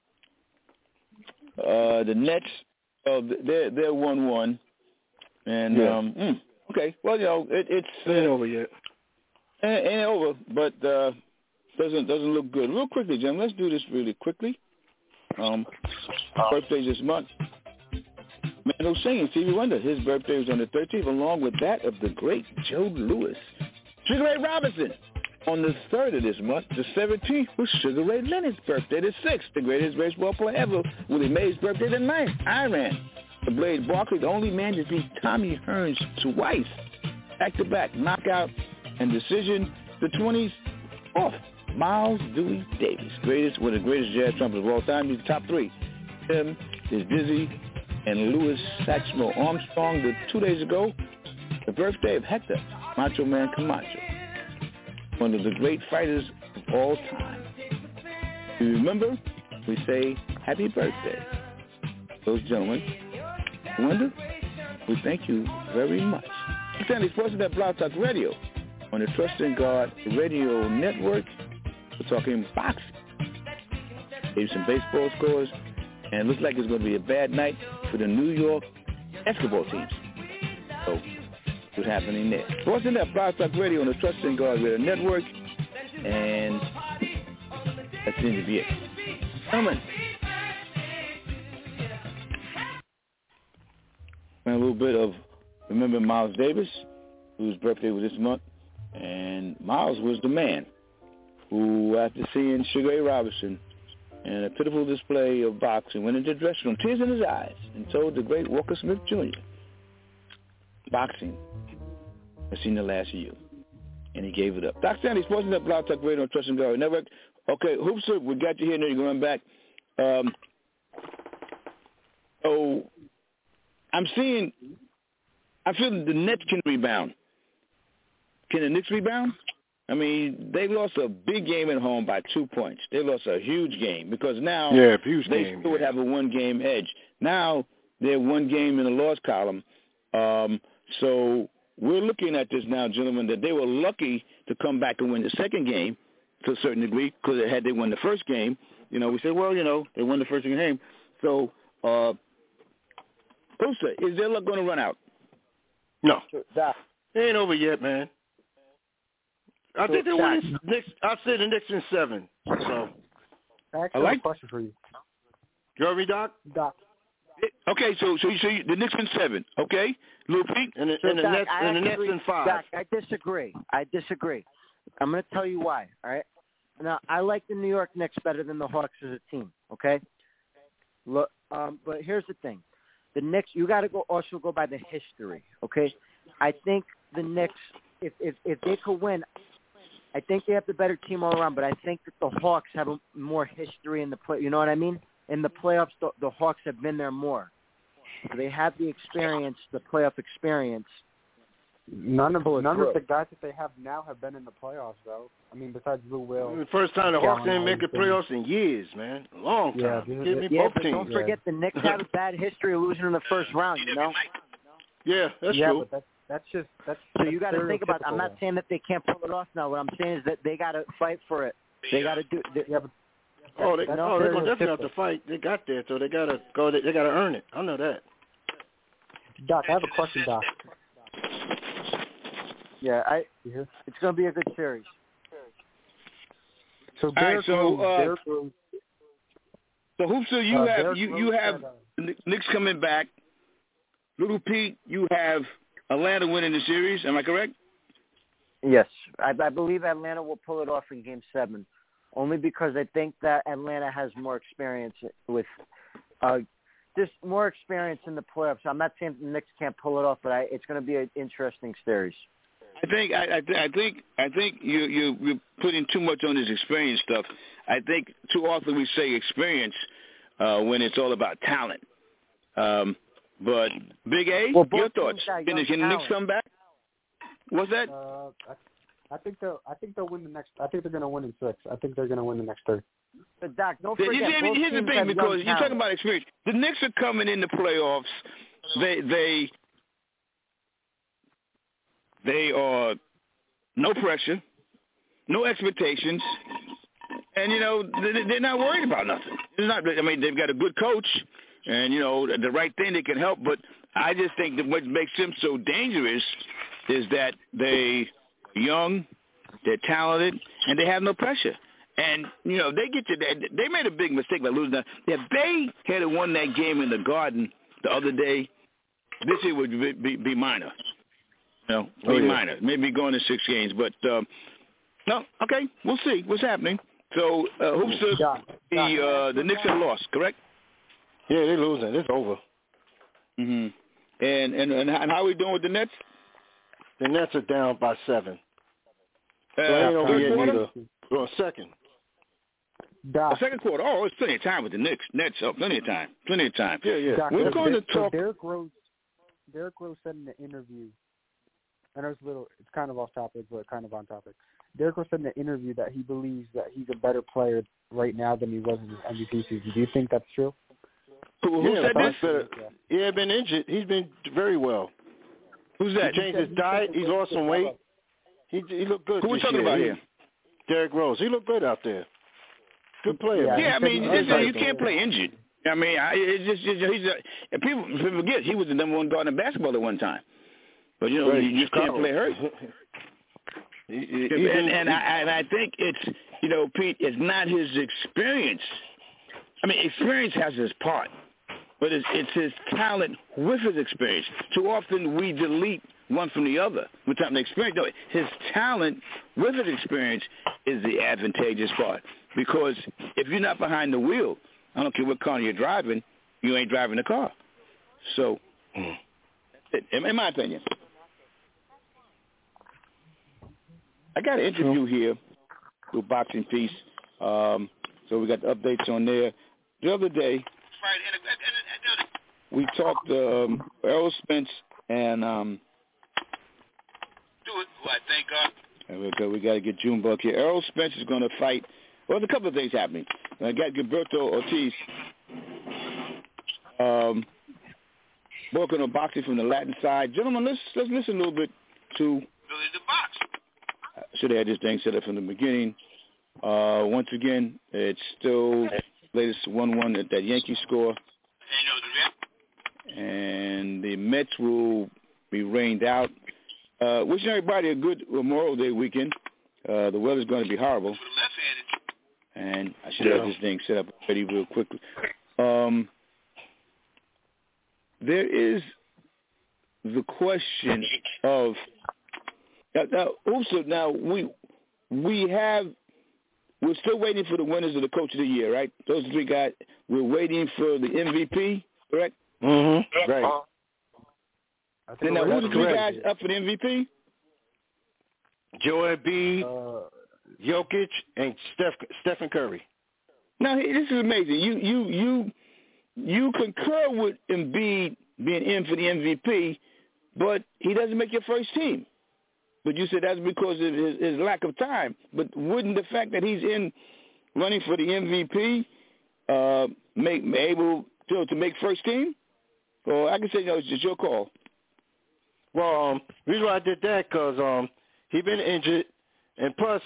Uh, the Nets, uh, they're they're one one, and yeah. um, mm, okay, well you know it, it's uh, ain't over yet, ain't, ain't over, but uh, doesn't doesn't look good. Real quickly, Jim, let's do this really quickly. Um, birthday this month. Man who's singing, Stevie Wonder. His birthday was on the thirteenth, along with that of the great Joe Louis. Sugar Ray Robinson. On the third of this month, the seventeenth, was Sugar Ray Leonard's birthday. The sixth, the greatest baseball player ever, Willie Mays' birthday. The ninth, Iran. The Blade Barkley, the only man to beat Tommy Hearns twice. Back-to-back, knockout and decision. The twenty-fourth, Miles Dewey Davis, greatest, one of the greatest jazz trumpeters of all time. He's top three. Him is Dizzy and Louis Saxmo Armstrong. The two days ago, the birthday of Hector Macho Man Camacho, one of the great fighters of all time. Do you remember? We say happy birthday. Those gentlemen, Wanda, we thank you very much. Stanley Sports at Blog Talk Radio on the Trust in God Radio Network. We're talking boxing. Maybe some baseball scores. And it looks like it's going to be a bad night for the New York basketball teams. So, what's happening there? Sports in that Blog Talk Radio on the Trust in God Radio Network. And that seems to be it. Gentlemen. And a little bit of remember Miles Davis, whose birthday was this month. And Miles was the man who, after seeing Sugar Ray Robinson in a pitiful display of boxing, went into the dressing room, tears in his eyes, and told the great Walker Smith Junior, boxing has seen the last of you. And he gave it up. Doc Stanley, Sports Net, Blog Talk Radio on Trust and God Network. Okay, Hoopster, we got you here, now you're going back. Um, oh, I'm seeing, I feel the Nets can rebound. Can the Knicks rebound? I mean, they lost a big game at home by two points. They lost a huge game because now yeah, huge they game, still yeah. would have a one-game edge. Now they're one game in the loss column. Um, so we're looking at this now, gentlemen, that they were lucky to come back and win the second game to a certain degree because had they won the first game, you know, we said, well, you know, they won the first game. So, uh, Booster, is their luck going to run out? No. It ain't over yet, man. I think they win Knicks. I say the Knicks in seven. So I actually I like have a question for you. You heard me, Doc? Doc. Okay, so so you so you, the Knicks in seven. Okay, Lil Pete and the, So, and the Doc, Nets I and the Nets actually- in five. Doc, I disagree. I disagree. I'm going to tell you why. All right. Now, I like the New York Knicks better than the Hawks as a team. Okay. Look, um, but here's the thing: the Knicks. You got to go also go by the history. Okay. I think the Knicks, if if if they could win, I think they have the better team all around. But I think that the Hawks have a, more history in the play. You know what I mean? In the playoffs, the, the Hawks have been there more. So they have the experience, the playoff experience. None of Pull it none through. of the guys that they have now have been in the playoffs, though. I mean, besides Lou Will. The first time the Hawks didn't make the Gallinari, playoffs in years, man. A long time. Yeah, Give me Yeah, both but teams. don't forget the Knicks have a bad history of losing in the first round, you know? Yeah, that's yeah, true. but that's that's just that's. So that's you got to think about it. I'm not stereotypical. saying that they can't pull it off now. What I'm saying is that they got to fight for it. They got to do they, Yeah, but Oh, they, that's oh, they're gonna definitely have stereotypical. to fight. They got there, so they gotta go. They, they gotta earn it. I know that. Doc, I have a question, Doc. Yeah, I You hear? it's going to be a good series. So All right, Derrick so, Rose, uh, Derrick Rose, So Hoopster, you uh, have Derrick you, Rose you have had, uh, the Knicks coming back. Little Pete, you have Atlanta winning the series. Am I correct? Yes, I, I believe Atlanta will pull it off in Game Seven, only because I think that Atlanta has more experience with, uh, just more experience in the playoffs. I'm not saying the Knicks can't pull it off, but I, it's going to be an interesting series. I think I, I, th- I think I think you you you're putting too much on this experience stuff. I think too often we say experience uh, when it's all about talent. Um, but Big A, Well, both your thoughts? teams got Can, young the- can the Knicks talent. come back? What's that? Uh, I, I think they'll. I think they'll win the next. I think they're going to win in six. I think they're going to win the next three. But Doc, don't You forget, see, I mean, both here's the teams thing, have because young you're talking talent. about experience. The Knicks are coming in the playoffs. They they they are no pressure, no expectations, and you know they- they're not worried about nothing. It's not. I mean, they've got a good coach, and you know the right thing that can help. But I just think that what makes them so dangerous is that they young, they're talented, and they have no pressure. And, you know, they get to that. They made a big mistake by losing that. If they had won that game in the Garden the other day, this year would be, be, be minor. You know, be Oh, yeah. minor. Maybe going to six games. But um, No, okay, we'll see what's happening. So, uh, Hoopster, Doc, the Doc, uh, the Knicks have lost, correct? Yeah, they're losing. It's over. Mm-hmm. And and and how are we doing with the Nets? The Nets are down by seven. Uh, so ain't over yet quarter? either. Well, second. Doc. The second quarter. Oh, it's plenty of time with the Knicks. Nets, oh, plenty of time. Plenty of time. Yeah, yeah. Doc, We're so going to so talk. Derrick Rose, Derrick Rose said in the interview, I know it's a little, it's kind of off topic, but kind of on topic. Derrick Rose said in the interview that he believes that he's a better player right now than he was in his M V P season. Do you think that's true? Who, who yeah, said this? Better. Yeah, been injured. He's been very well. Who's that? He changed his diet. He lost some weight. He he looked good. Who are we this talking year. about he, here? Derrick Rose. He looked good out there. Good player. Yeah, man. Yeah, I mean, He's listen, very you good. can't play injured. I mean, I, it's just, it's just he's a, and people forget he was the number one guard in basketball at one time. But you know, Right. you, you can't play hurt. he, he, and been, and, I, and I think it's, you know, Pete, it's not his experience. I mean, experience has his part, but it's, it's his talent with his experience. Too often we delete one from the other without the experience. No, his talent with his experience is the advantageous part. Because if you're not behind the wheel, I don't care what car you're driving, you ain't driving the car. So, in, in my opinion, I got an interview here with Boxing Piece. Um, so we got the updates on there. The other day, we talked to um, Errol Spence and um, do it. Who I thank God. We, we got to get Junebug here. Errol Spence is going to fight. Well, there's a couple of things happening. I got Gilberto Ortiz um, working on boxing from the Latin side. Gentlemen, let's let's listen a little bit to Billy the Box. I should have had this thing set up from the beginning. Uh, once again, it's still latest one one at that Yankee score. And the Mets will be rained out. Uh, wishing everybody a good Memorial Day weekend. Uh, the weather's going to be horrible. And I should have this thing set up pretty real quickly. Um, there is the question of now, now, also now we we have we're still waiting for the winners of the Coach of the Year, right? Those three guys. We're waiting for the M V P, correct? Mm-hmm. Right. And now, who's the three guys up for the M V P? Joel Embiid, Uh, Jokic, and Steph, Stephen Curry. Now, this is amazing. You you you you concur with Embiid being in for the M V P, but he doesn't make your first team. But you said that's because of his, his lack of time. But wouldn't the fact that he's in running for the M V P uh, make able to, to make first team? Or I can say, no, it's just your call. Well, um, the reason why I did that because um, he been injured, and plus,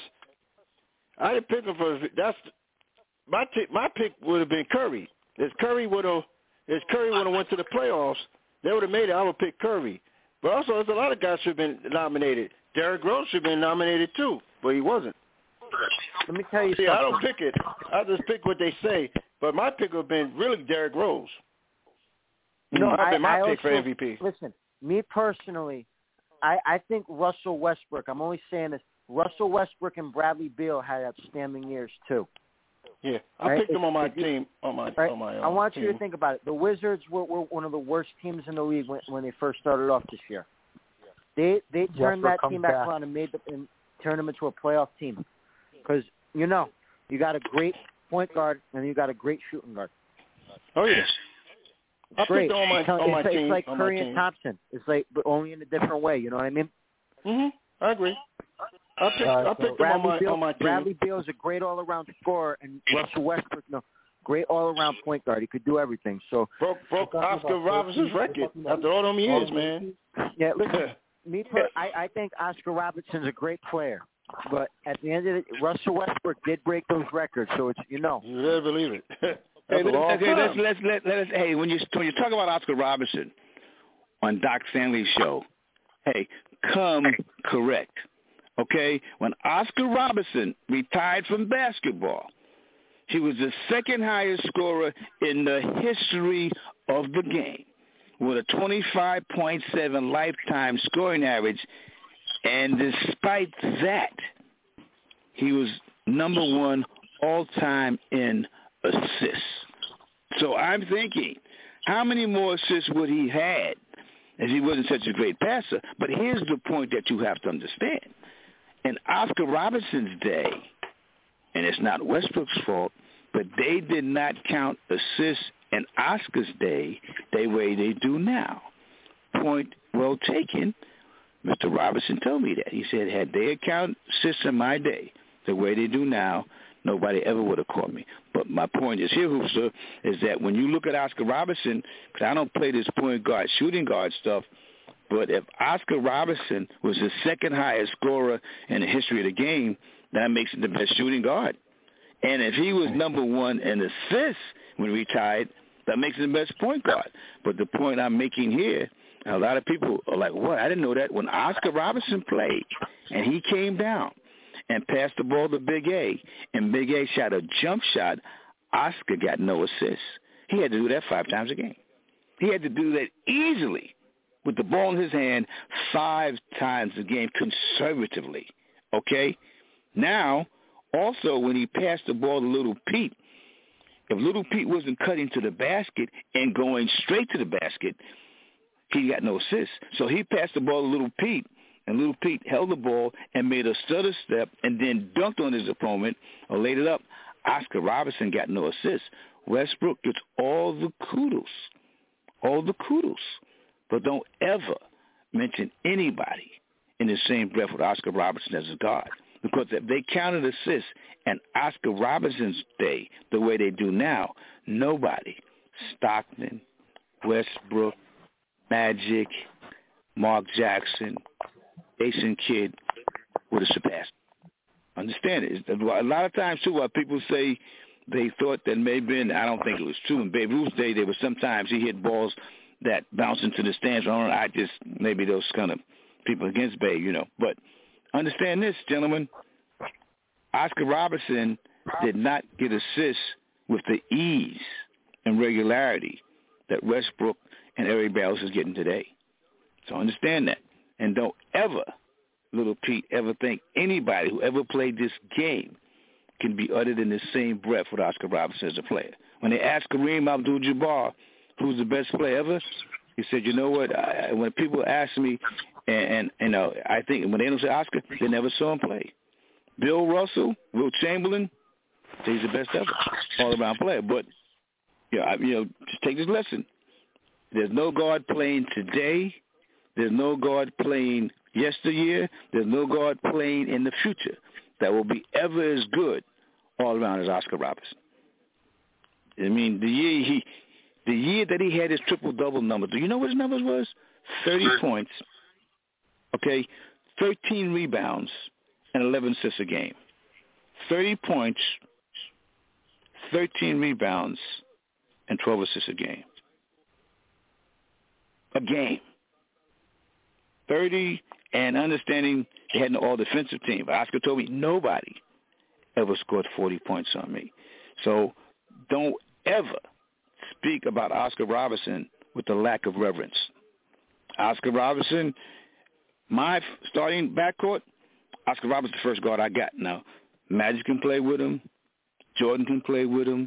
I didn't pick him for that's my t- my pick would have been Curry. If Curry would have if Curry would have went to the playoffs, they would have made it. I would pick Curry. But also, there's a lot of guys should have been nominated. Derrick Rose should have been nominated too, but he wasn't. Let me tell you See, something. I don't pick it. I just pick what they say. But my pick would have been really Derrick Rose. You know, That'd I, been my I pick also, for M V P. Listen, me personally, I, I think Russell Westbrook, I'm only saying this, Russell Westbrook and Bradley Beal had outstanding years too. Yeah, I right? picked them on my if you, team. On my, right? on my I want team. you to think about it. The Wizards were, were one of the worst teams in the league when, when they first started off this year. They they turned Westbrook that team back, back around and made the, and turned them into a playoff team. Because you know you got a great point guard and you got a great shooting guard. Oh yes. I Great. picked on my it's, on my it's, team. it's like on Curry my and team. Thompson. It's like, but only in a different way. You know what I mean? Mhm. I agree. I picked Uh, I picked so them on my Beal, on my team. Bradley Beal is a great all-around scorer, and Russell Westbrook, no, great all-around point guard. He could do everything. So broke broke Oscar Robinson's record after all them years, man. yeah, listen, me, per, I, I think Oscar Robinson's a great player, but at the end of it, Russell Westbrook did break those records. So it's you know. You better believe it. That's Hey, a let's, long okay, time. let's, let's, let, let us, hey, when you, when you talk about Oscar Robertson on Doc Stanley's show, hey, come correct, okay? When Oscar Robertson retired from basketball, he was the second highest scorer in the history of the game with a twenty-five point seven lifetime scoring average. And despite that, he was number one all-time in assists. So I'm thinking, how many more assists would he had if he wasn't such a great passer? But here's the point that you have to understand. In Oscar Robertson's day, and it's not Westbrook's fault, but they did not count assists in Oscar's day the way they do now. Point well taken. Mister Robertson told me that. He said, had they counted assists in my day the way they do now, nobody ever would have caught me. But my point is here, Hoopster, is that when you look at Oscar Robertson, because I don't play this point guard, shooting guard stuff, but if Oscar Robertson was the second highest scorer in the history of the game, that makes him the best shooting guard. And if he was number one in assists when he retired, that makes him the best point guard. But the point I'm making here, a lot of people are like, what? I didn't know that. When Oscar Robertson played and he came down and passed the ball to Big A, and Big A shot a jump shot, Oscar got no assists. He had to do that five times a game. He had to do that easily with the ball in his hand five times a game conservatively, okay? Now, also when he passed the ball to Little Pete, if Little Pete wasn't cutting to the basket and going straight to the basket, he got no assists. So he passed the ball to Little Pete, and Little Pete held the ball and made a stutter step and then dunked on his opponent or laid it up. Oscar Robertson got no assists. Westbrook gets all the kudos, all the kudos. But don't ever mention anybody in the same breath with Oscar Robertson as a guard. Because if they counted assists in Oscar Robertson's day the way they do now, nobody, Stockton, Westbrook, Magic, Mark Jackson, Jason Kidd, would have surpassed. Understand it. A lot of times, too, while people say they thought that maybe, and I don't think it was true, in Babe Ruth's day, there was sometimes he hit balls that bounced into the stands. I just, maybe those kind of people against Babe, you know. But understand this, gentlemen. Oscar Robertson did not get assists with the ease and regularity that Westbrook and everybody else is getting today. So understand that. And don't ever, Little Pete, ever think anybody who ever played this game can be uttered in the same breath with Oscar Robertson as a player. When they asked Kareem Abdul-Jabbar who's the best player ever, he said, you know what, I, when people ask me, and, and you know, I think when they don't say Oscar, they never saw him play. Bill Russell, Will Chamberlain, he's the best ever, all-around player. But, you know, I, you know, just take this lesson. There's no guard playing today. There's no guard playing yesteryear. There's no guard playing in the future that will be ever as good all around as Oscar Robertson. I mean, the year he, the year that he had his triple-double numbers, do you know what his numbers was? thirty points, okay, thirteen rebounds, and eleven assists a game. thirty points, thirteen rebounds, and twelve assists a game. A game. thirty, and understanding they had an all-defensive team. But Oscar told me nobody ever scored forty points on me. So don't ever speak about Oscar Robertson with the lack of reverence. Oscar Robertson, my starting backcourt, Oscar Robertson, the first guard I got. Now, Magic can play with him. Jordan can play with him.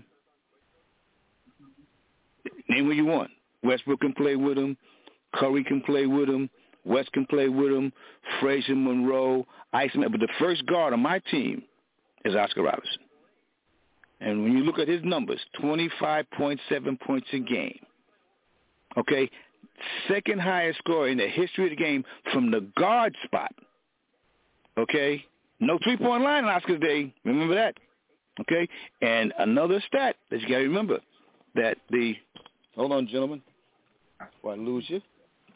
Name what you want. Westbrook can play with him. Curry can play with him. West can play with him. Frazier, Monroe, Iceman. But the first guard on my team is Oscar Robertson. And when you look at his numbers, twenty-five point seven points a game. Okay? Second highest scorer in the history of the game from the guard spot. Okay? No three-point line in Oscar's day. Remember that. Okay? And another stat that you got to remember, that the – hold on, gentlemen. Before I lose you.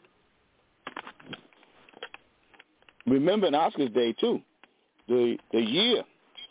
Remember in Oscar's day, too, the the year,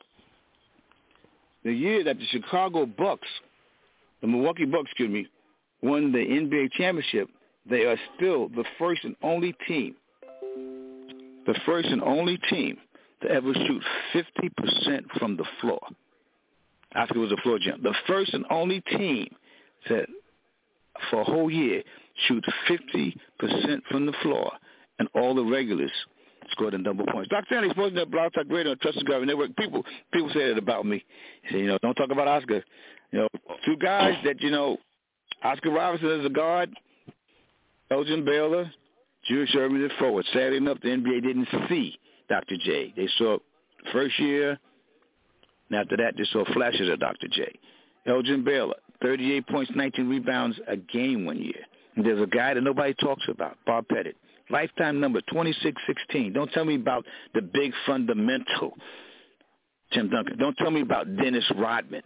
the year that the Chicago Bucks, the Milwaukee Bucks, excuse me, won the N B A championship, they are still the first and only team, the first and only team to ever shoot fifty percent from the floor. Oscar was a floor jump. The first and only team to, for a whole year, shoot fifty percent from the floor, and all the regulars scored in double points. Doctor Stanley, Sports Net, Blog Talk Radio, Trusted Government Network. People, people say that about me. They say, you know, don't talk about Oscar. You know, two guys that, you know, Oscar Robertson is a guard, Elgin Baylor, Julius Erving is forward. Sadly enough, the N B A didn't see Doctor J. They saw first year, and after that, they saw flashes of Doctor J. Elgin Baylor, thirty-eight points, nineteen rebounds a game one year. And there's a guy that nobody talks about, Bob Pettit. Lifetime number, twenty-six sixteen. Don't tell me about the big fundamental, Tim Duncan. Don't tell me about Dennis Rodman.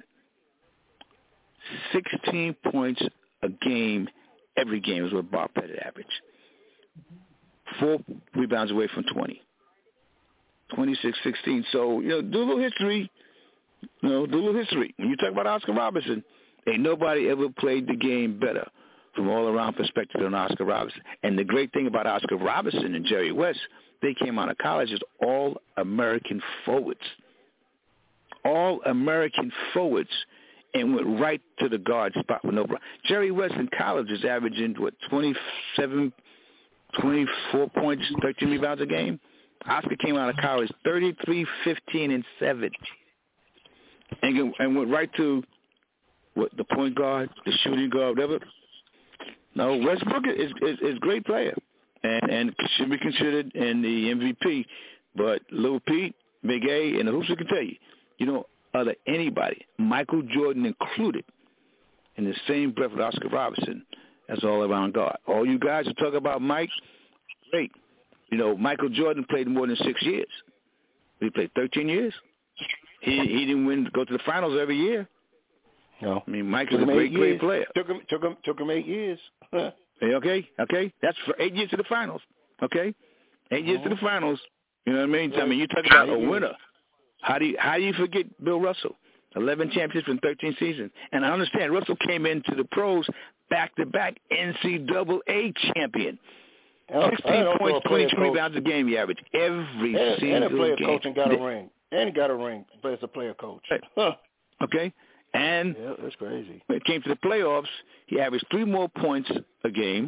sixteen points a game, every game is what Bob Pettit averaged. Four rebounds away from twenty. twenty-six sixteen. So, you know, do a little history. You know, do a little history. When you talk about Oscar Robertson, ain't nobody ever played the game better from all-around perspective than Oscar Robertson. And the great thing about Oscar Robertson and Jerry West, they came out of college as all-American forwards. All-American forwards and went right to the guard spot with no problem. Jerry West in college is averaging, what, twenty-seven, twenty-four points, thirteen rebounds a game? Oscar came out of college thirty-three, fifteen, and seven. And, and went right to, what, the point guard, the shooting guard, whatever. No, Westbrook is is, is a great player and, and should be considered in the M V P. But Lil Pete, Big A, and the Hoops can tell you, you know, other anybody, Michael Jordan included, in the same breath with Oscar Robertson as all-around guard. All you guys who talk about Mike, great. You know, Michael Jordan played more than six years. He played thirteen years. He he didn't win, go to the finals every year. No, I mean, Mike is a great, great player. Took him, took him, took him eight years. okay, okay, that's for eight years to the finals. Okay, eight years oh. to the finals. You know what I mean? Yeah. I mean, you talk about a winner. How do you how do you forget Bill Russell? Eleven championships in thirteen seasons, and I understand Russell came into the pros back to back N C double A champion. Sixteen points, twenty-two rebounds a game he averaged every and, single and a player game. coach and got a ring, and he got a ring, but as a player coach. Huh. Okay. And yeah, that's crazy. When it came to the playoffs, he averaged three more points a game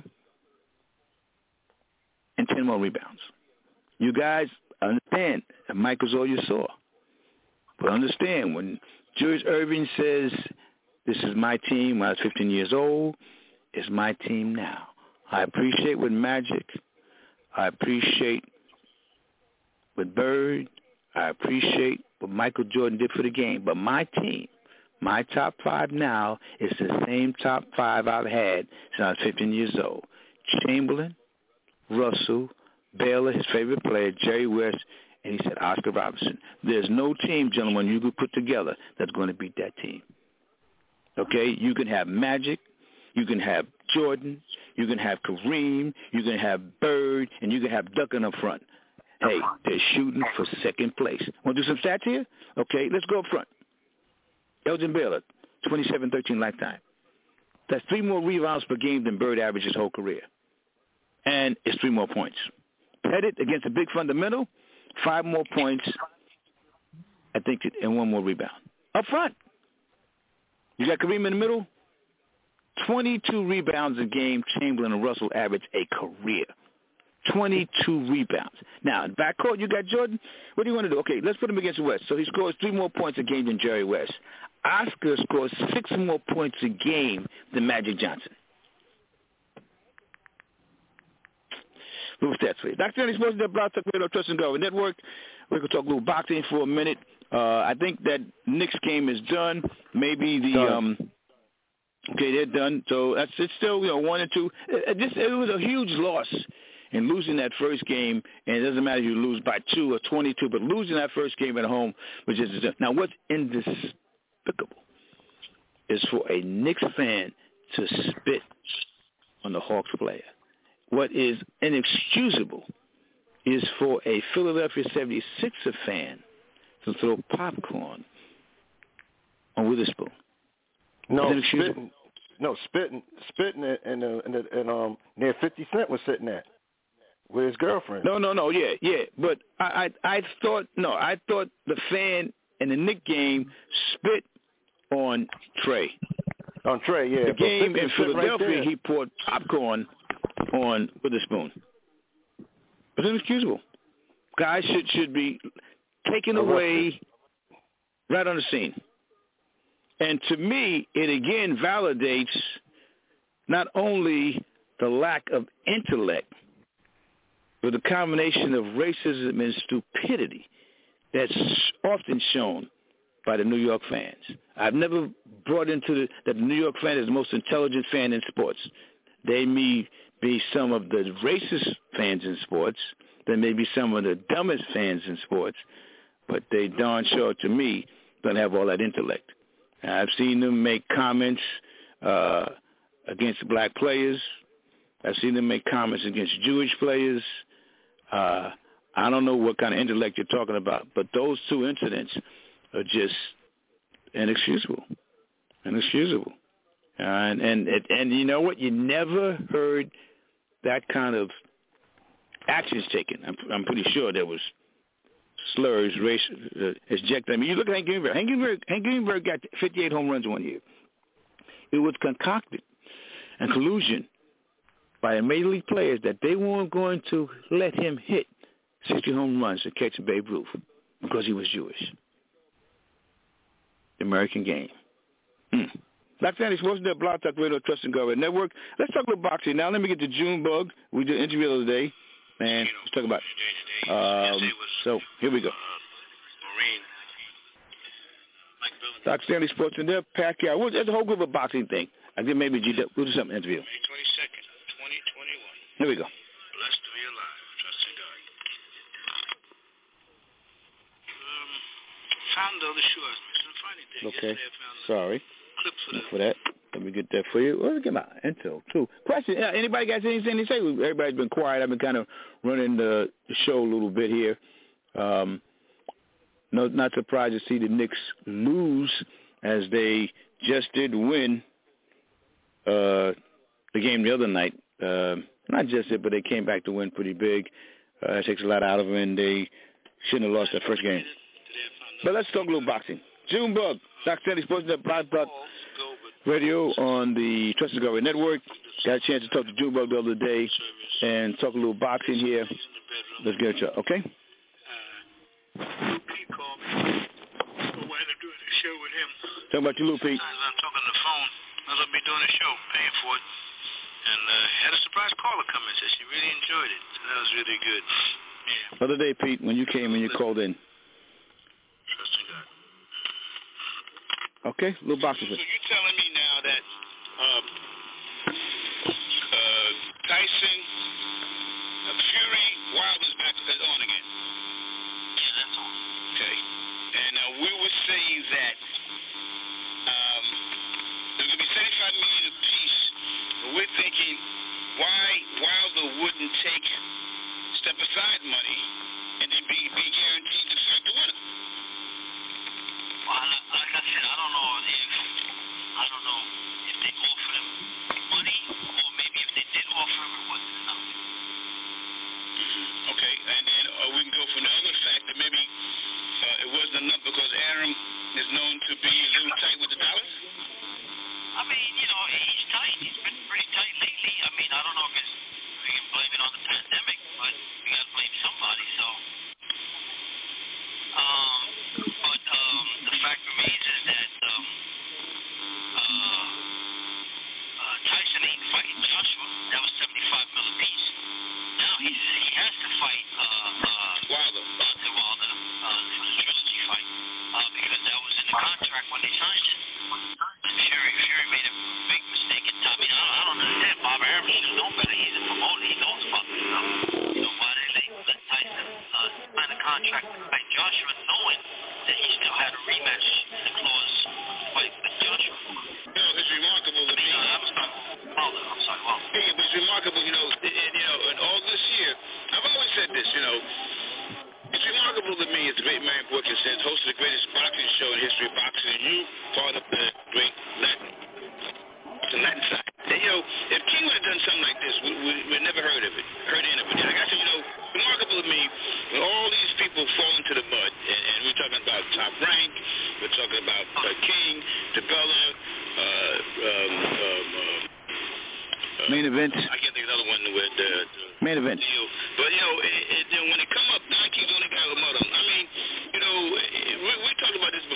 and ten more rebounds. You guys understand that Michael's all you saw. But understand, when Julius Erving says, this is my team when I was fifteen years old, it's my team now. I appreciate with Magic. I appreciate with Bird. I appreciate what Michael Jordan did for the game. But my team, my top five now is the same top five I've had since I was fifteen years old. Chamberlain, Russell, Baylor, his favorite player, Jerry West, and he said Oscar Robertson. There's no team, gentlemen, you could put together that's going to beat that team. Okay? You can have Magic, you can have Jordan, you can have Kareem, you can have Bird, and you can have Duncan up front. Hey, they're shooting for second place. Want to do some stats here? Okay, let's go up front. Elgin Baylor, twenty-seven thirteen lifetime. That's three more rebounds per game than Bird averaged his whole career. And it's three more points. Pettit against a big fundamental, five more points, I think, and one more rebound. Up front. You got Kareem in the middle, twenty-two rebounds a game. Chamberlain and Russell average a career. twenty-two rebounds. Now, in backcourt, you got Jordan. What do you want to do? Okay, let's put him against West. So he scores three more points a game than Jerry West. Oscar scores six more points a game than Magic Johnson. Little stats for you. Doctor Stanley Sports Net, Blog Talk Radio, Trust and Government Network. We're going to talk a little boxing for a minute. Uh, I think that Knicks game is done. Maybe the done. um, okay, they're done. So that's it's still you know one and two. It, it, it was a huge loss in losing that first game, and it doesn't matter if you lose by two or twenty-two, but losing that first game at home, which is now what's indescribable is for a Knicks fan to spit on the Hawks player. What is inexcusable is for a Philadelphia seventy-sixer fan to throw popcorn on Witherspoon. No, spitting, no, spitting, spitting, and and, and, and um, near fifty Cent was sitting at with his girlfriend. No, no, no, yeah, yeah, but I, I, I thought no, I thought the fan in the Knick game spit on Trey. On Trey, yeah. The game in Philadelphia, right he poured popcorn on Witherspoon. It's inexcusable. guys should should be taken away right on the scene. And to me, it again validates not only the lack of intellect, but the combination of racism and stupidity that's often shown by the New York fans. I've never brought into the, that the New York fan is the most intelligent fan in sports. They may be some of the racist fans in sports. They may be some of the dumbest fans in sports, but they darn sure, to me, don't have all that intellect. I've seen them make comments uh, against black players. I've seen them make comments against Jewish players. Uh, I don't know what kind of intellect you're talking about, but those two incidents are just inexcusable, inexcusable. Uh, and, and, and you know what? You never heard that kind of actions taken. I'm, I'm pretty sure there was slurs, race, uh, ejected. I mean, you look at Hank Greenberg. Hank Greenberg, Hank Greenberg got fifty-eight home runs one year. It was concocted and collusion by major league players that they weren't going to let him hit sixty home runs to catch Babe Ruth because he was Jewish. The American game. Hmm. Like Sandy Sports, the Blog Talk Radio, Trust and Government Network. Let's talk about boxing now. Let me get to Junebug. We did an interview the other day, and let's talk about it. Um, so here we go. Doc Stanley Sports and there, Pacquiao. Well, there's a whole group of boxing thing. I think maybe G W. We'll do something interview. May twenty-second, twenty twenty-one. Here we go. Blessed to be alive. Trust in God. Um, found the other shoe I was missing a Friday day. Okay. Yesterday Sorry. Clips for, for that. Let me get that for you. Well, get my intel, too. Question, uh, anybody got anything to say? Everybody's been quiet. I've been kind of running the, the show a little bit here. Um, no, not surprised to see the Knicks lose as they just did win uh, the game the other night. Uh, not just it, but they came back to win pretty big. Uh, it takes a lot out of them, and they shouldn't have lost that first game. But let's talk a little boxing. Junebug, Doc Stanley Sports Net, Blog Talk Radio on the Trust and Government Network. Got a chance to talk to Junebug the other day and talk a little boxing here. Let's get it to okay? Pete called me. I wound up doing a show with him. Talking about you, Lou Pete. I'm talking on the phone. I love me doing a show, paying for it. And uh, had a surprise caller come in. Said she really enjoyed it. So that was really good. Yeah. Other day, Pete, when you came and you called in. Trust in God. Okay, little boxing. So, so you're telling me now that um, uh, Tyson, uh, Fury, Wilder's back on again? Yeah, that's on. Okay. And now uh, we were saying that um, there's going to be seventy-five million dollars apiece, but we're thinking why Wilder wouldn't take step-aside money and then be, be guaranteed to fight the winner. Well, like I said, I don't know if I don't know if they offered him money, or maybe if they did offer him, it wasn't enough. Mm-hmm. Okay, and then uh, we can go for the other fact that maybe uh, it wasn't enough because Arum is known to be a little tight with the dollars. I mean, you know, he's tight. He's been pretty tight lately. I mean, I don't know if it's we can blame it on the pandemic, but we got to blame somebody. So. Um, but um, the fact remains is that um, uh, uh, Tyson ain't fighting Joshua. That was seventy-five mil apiece. Now he's, he has to fight uh, uh, Wilder. Deontay Wilder uh, for the trilogy fight uh, because that was in the contract when they signed it. Fury, Fury made a big mistake in time. I mean, I, I don't understand. Bob Arum should know better. He's a promoter. He knows about this stuff. You know, why they let, let Tyson uh, sign a contract to fight Joshua knowing that he still had a rematch clause to fight with Joshua. No, it's remarkable to me. No, I'm sorry. Wilder, I'm sorry, Wilder. Yeah, but it's remarkable, you know, and, you know, and all this year, I've always said this, you know, it's remarkable to me as the great Marion Boykins says, host of the greatest boxing show in the history of boxing, and you part of the great Latin, the Latin side. And, you know, if King would have done something like this, we, we, we'd never heard of it, heard any of it. Like I said, you know, remarkable to me, when all these people fall into the mud, and, and we're talking about Top Rank, we're talking about uh, King, DeBella, uh, um, um, uh, Uh, main event. I can't think of another one with uh, main event. Deal. But you know, it, it, when it come up, Don keeps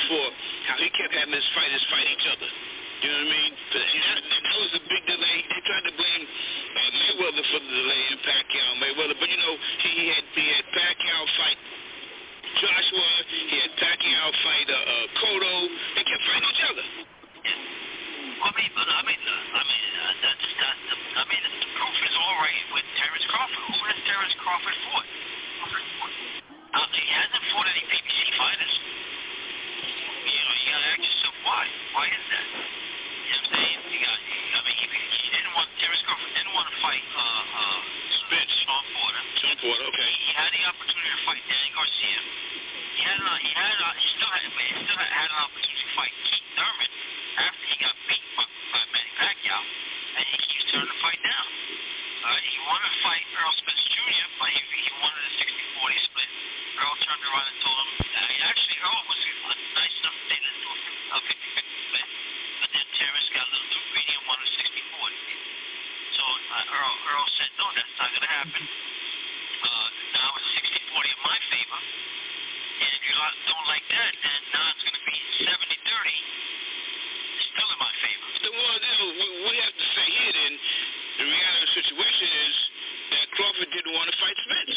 before, how he kept having his fighters fight each other. You know what I mean? But that, that was a big delay. They tried to blame uh, Mayweather for the delay in Pacquiao Mayweather, but you know he, he had he had Pacquiao fight Joshua, he had Pacquiao fight uh, uh, Cotto. They kept fighting each other. Yeah. I mean, but I mean, uh, I mean, uh, that's that. I mean, the proof is all right with Terrence Crawford. Who has Terrence Crawford fought? Uh, he hasn't fought any P B C fighters. You know, you gotta ask yourself why. Why is that? You know what I'm saying? You got, I mean, he, he didn't want, Terrence Crawford didn't want to fight, uh, uh, Spence, Sean Porter. Sean Porter, okay. He, he had the opportunity to fight Danny Garcia. He had, an, he had, a, he still had, he still had, had an opportunity to fight Keith Thurman after he got beat by, by Manny Pacquiao, and he keeps turning the fight down. Uh, he wanted to fight Earl Spence Junior, but he, he wanted a sixty forty split. Earl turned around and told him, uh, actually, Earl was uh, nice enough to say, let's do a fifty fifty split. But then Terrence got a little too greedy and wanted a sixty forty. So uh, Earl, Earl said, no, that's not going to happen. Uh, now it's sixty forty in my favor. And if you don't like that, then now it's going to be seventy thirty. Still in my favor. Well, you know, we, we have to say here then, the reality of the situation is that Crawford didn't want to fight Spence.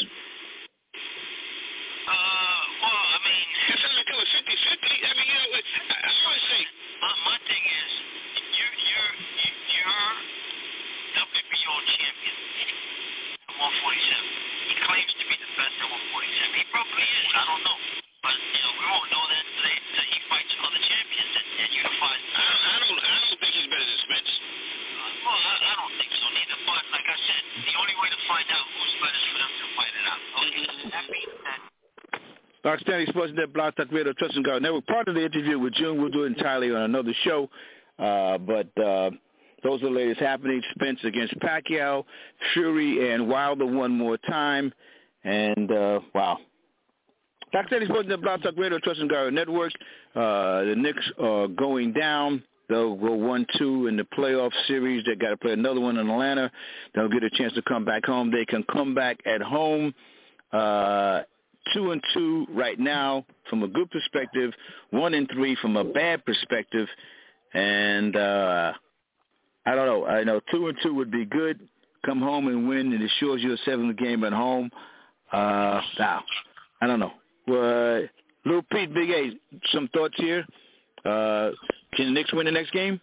Uh, well, I mean... It sounds like it was fifty fifty. I mean, you know, I, I always say... My, my thing is, you're, you're, you're W B O champion at one forty-seven. He claims to be the best at one forty-seven. He probably is. I don't know. But, you know, we won't know that today until he fights other champions and, and unifies. I don't, I don't, I don't think he's better than Spence. Uh, well, I, I don't think so neither. But, like I said, the only way to find out who's better is for them to fight it out. Okay, mm-hmm. That means that... Doc Stanley, Sportsnet, Blog Talk Radio, Trust and God Network. Part of the interview with June, we'll do it entirely on another show. Uh, but uh, those are the latest happenings. Spence against Pacquiao, Fury and Wilder one more time. And, uh, wow. Doc Stanley, Sportsnet, Blog Talk Radio, Trust and God Network. Uh, the Knicks are going down. They'll go one two in the playoff series. They got to play another one in Atlanta. They'll get a chance to come back home. They can come back at home. Uh Two and two right now from a good perspective, one and three from a bad perspective, and uh, I don't know. I know two and two would be good. Come home and win, and it assures you a seventh game at home. Uh, now, I don't know. Uh, Little Pete, Big A, some thoughts here. Uh, can the Knicks win the next game?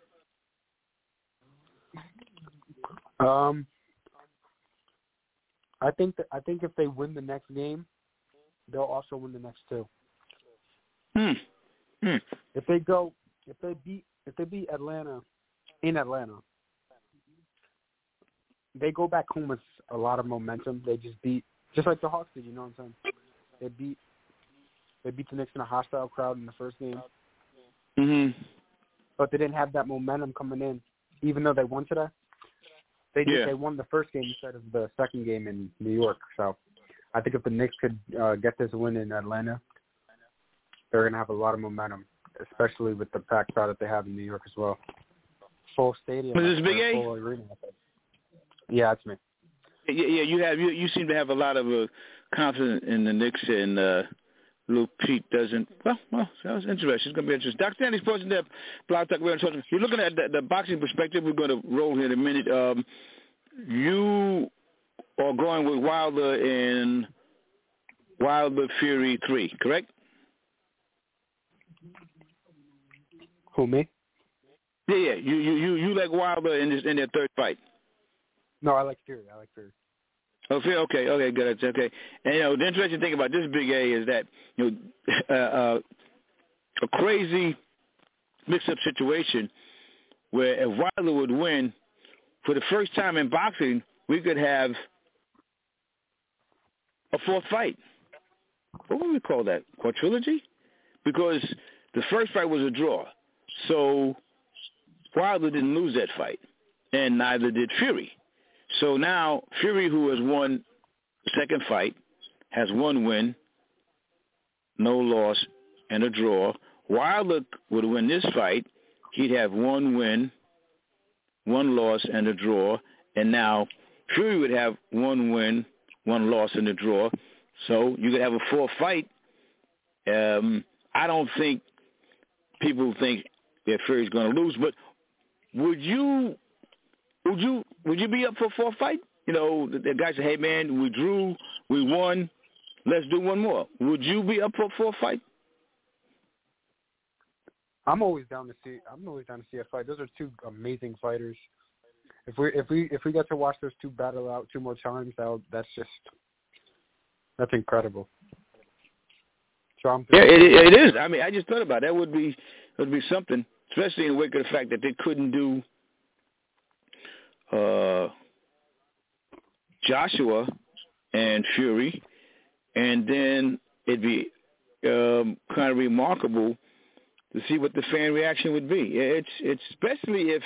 Um, I think that, I think if they win the next game, they'll also win the next two. Hmm. Hmm. If they go, if they beat, if they beat Atlanta in Atlanta, they go back home with a lot of momentum. They just beat, just like the Hawks did. You know what I'm saying? They beat, they beat the Knicks in a hostile crowd in the first game. Mm-hmm. But they didn't have that momentum coming in, even though they won today. They did. Yeah. They won the first game instead of the second game in New York. So. I think if the Knicks could uh, get this win in Atlanta, they're going to have a lot of momentum, especially with the packed crowd that they have in New York as well. Full stadium. Was this Big A? Full arena, I think. Yeah, that's me. Yeah, yeah, you have. You, you seem to have a lot of uh, confidence in the Knicks, and uh, Lil Pete doesn't. Well, well, that was interesting. It's going to be interesting. Doctor Stanley, Sports and Depth, Blog Talk Radio. You're looking at the, the boxing perspective. We're going to roll here in a minute. Um, you are going with Wilder in Wilder Fury three, correct? Who, me? Yeah, yeah. You you you, you like Wilder in this in their third fight? No, I like Fury. I like Fury. Oh, Fury. Okay, okay, good. That's okay. And you know, the interesting thing about this Big A is that you know uh, uh, a crazy mix-up situation where if Wilder would win, for the first time in boxing, we could have a fourth fight. What would we call that? Quadrilogy? Because the first fight was a draw. So Wilder didn't lose that fight, and neither did Fury. So now Fury, who has won the second fight, has one win, no loss, and a draw. Wilder would win this fight. He'd have one win, one loss, and a draw. And now Fury would have one win, one loss, and a draw. So you could have a fourth fight. Um, I don't think people think that Fury's going to lose. But would you, would you, would you be up for, for a fight? You know, the, the guy said, "Hey man, we drew, we won. Let's do one more." Would you be up for, for a fight? I'm always down to see. I'm always down to see a fight. Those are two amazing fighters. If we if we if we get to watch those two battle out two more times, that that's just that's incredible. So I'm yeah, it, it is. I mean, I just thought about it. That would be would be something, especially in the wake of the fact that they couldn't do uh, Joshua and Fury, and then it'd be um, kind of remarkable to see what the fan reaction would be. It's it's especially if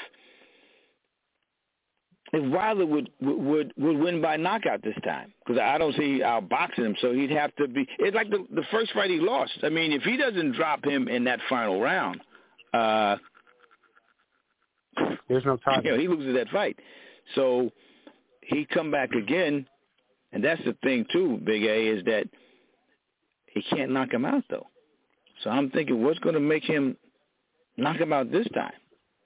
if Wilder would would would win by knockout this time, because I don't see outboxing him, so he'd have to be. It's like the the first fight he lost. I mean, if he doesn't drop him in that final round, uh, there's no time. You know, he loses that fight. So he come back again, and that's the thing too, Big A, is that he can't knock him out though. So I'm thinking, what's going to make him knock him out this time?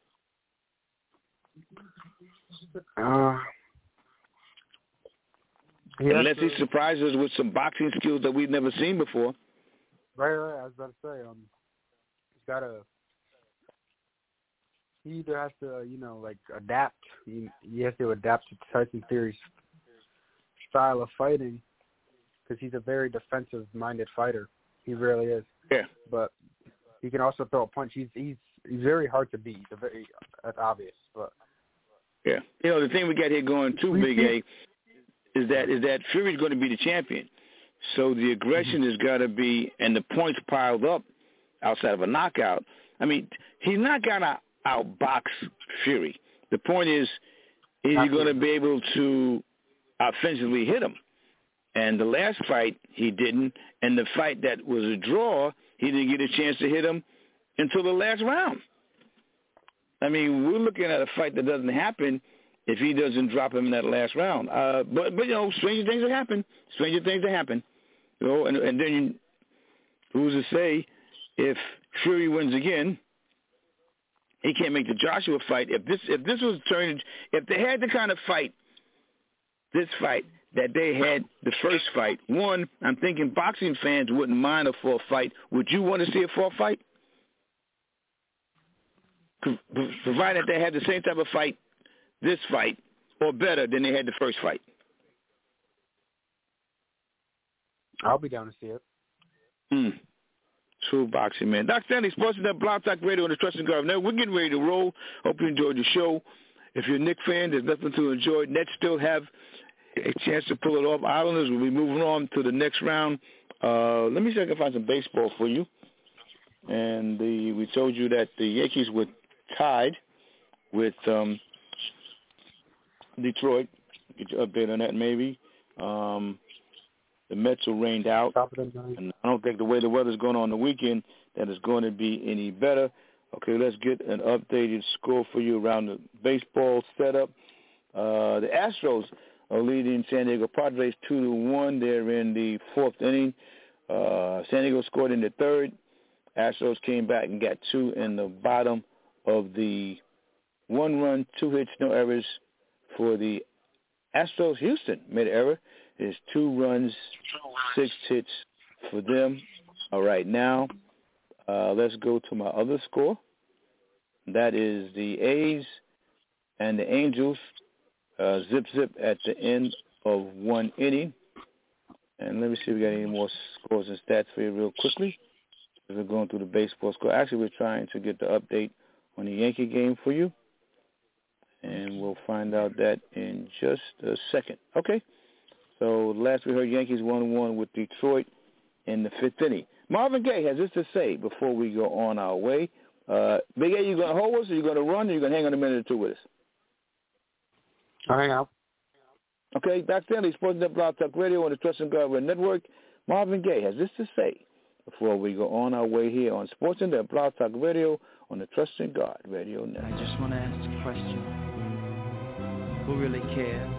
Uh, he Unless to, he surprises us with some boxing skills that we've never seen before. Right, right. I was about to say, um, he's got to. He either has to, you know, like adapt. He, he has to adapt to Tyson Fury's style of fighting, because he's a very defensive-minded fighter. He really is. Yeah. But he can also throw a punch. He's he's he's very hard to beat. He's a very, that's obvious. But yeah, you know the thing we got here going too, Big A, is that is that Fury's going to be the champion. So the aggression has got to be, and the points piled up outside of a knockout. I mean, he's not going to outbox Fury. The point is, is he going to be able to offensively hit him? And the last fight, he didn't. And the fight that was a draw, he didn't get a chance to hit him until the last round. I mean, we're looking at a fight that doesn't happen if he doesn't drop him in that last round. Uh, but, but, you know, stranger things have happened. Stranger things have happened. You know, and, and then you, who's to say if Fury wins again, he can't make the Joshua fight. If this if this was turned, if they had the kind of fight, this fight, that they had the first fight. One, I'm thinking boxing fans wouldn't mind a full fight. Would you want to see a full fight? Provided they had the same type of fight, this fight, or better than they had the first fight. I'll be down to see it. Hmm. True boxing, man. Doc Stanley, Sports Net, Blog Talk Radio on the Trust and God Network. We're getting ready to roll. Hope you enjoyed the show. If you're a Knicks fan, there's nothing to enjoy. Nets still have a chance to pull it off. Islanders will be moving on to the next round. Uh, let me see if I can find some baseball for you. And the we told you that the Yankees were tied with um, Detroit. Get your update on that maybe. Um, the Mets are rained out. And I don't think the way the weather's going on the weekend that it's going to be any better. Okay, let's get an updated score for you around the baseball setup. Uh, the Astros are leading San Diego Padres two to one. They're in the fourth inning. Uh, San Diego scored in the third. Astros came back and got two in the bottom of the one run, two hits, no errors for the Astros. Houston made an error. It's two runs, six hits for them. All right, now uh, let's go to my other score. That is the A's and the Angels. Uh, zip, zip at the end of one inning. And let me see if we got any more scores and stats for you real quickly. We're going through the baseball score. Actually, we're trying to get the update on the Yankee game for you. And we'll find out that in just a second. Okay. So last we heard, Yankees one one with Detroit in the fifth inning. Marvin Gaye has this to say before we go on our way. Uh, Big A, you going to hold us, or you going to run, or you going to hang on a minute or two with us? I'll hang out. Okay, Doc Stanley, Sports Net, Blog Talk Radio on the Trust and God Network. Marvin Gaye has this to say before we go on our way here on Sports Net, Blog Talk Radio on the Trust and God Radio Network. I just want to ask a question. Who really cares?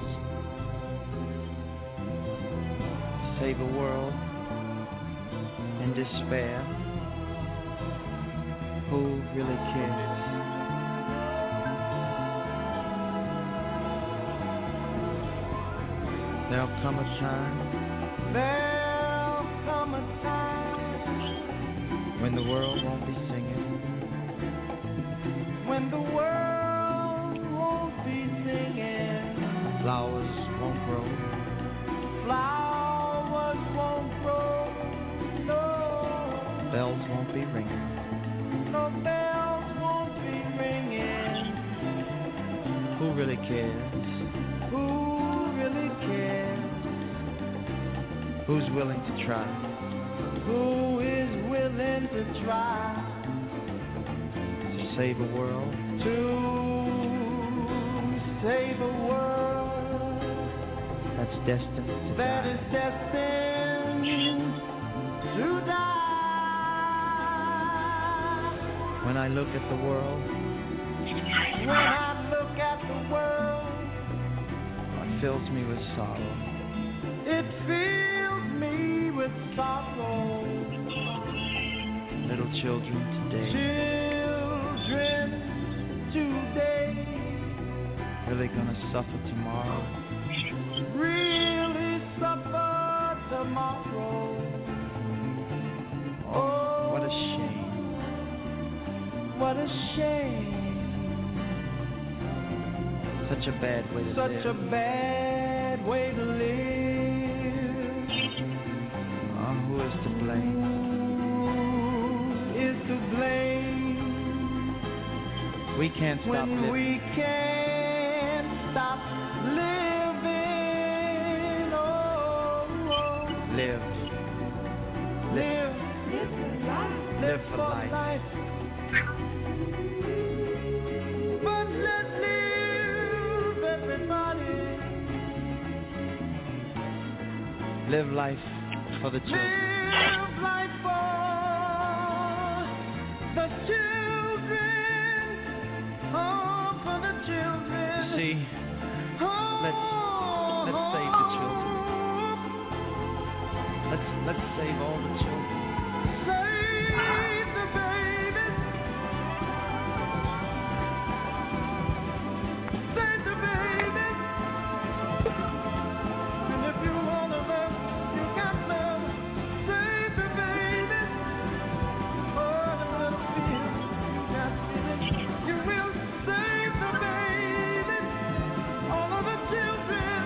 Save a world in despair. Who really cares? There'll come a time. There'll come a time when the world won't be singing. When the world won't be singing. Flowers won't grow. Flowers won't grow. No. Bells won't be ringing. No bells won't be ringing. Who really cares? Who really cares? Who's willing to try? Who is willing to try to save a world? To save a world that's destined to that die. is destined to die. When I look at the world, when I look at the world, what fills me with sorrow? It fills me with sorrow. Little children today. Children today. Really gonna suffer tomorrow. Really suffer tomorrow. Oh, what a shame. What a shame. Such a bad way to Such live. Such a bad way to live. Oh, who is to blame? Who is to blame? We can't stop when living. we can't stop living. Oh, oh. Live. Live. Live, live for life. life. But let's live, everybody. Live life for the children. Live life for the children. Oh, for the children. See, oh, let's let's save the children. Let's let's save all the children. Save the babies. Save the babies. And if you want to love, you got love. Save the babies. Oh, the little fear you got feeling. You will save the babies. All of the children.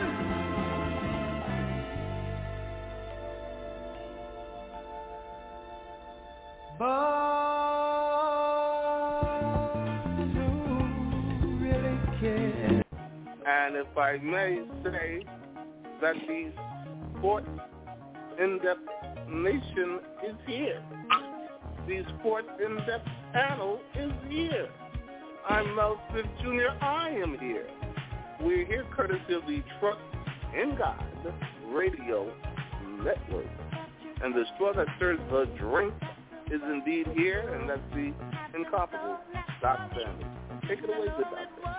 And if I may say that the Sports In-Depth Nation is here. The Sports In-Depth panel is here. I'm Mel Smith Junior I am here. We're here courtesy of the Trust in God Radio Network. And the straw that stirs the drink is indeed here, and that's the incomparable Doc Stanley. Take it away, good doctor.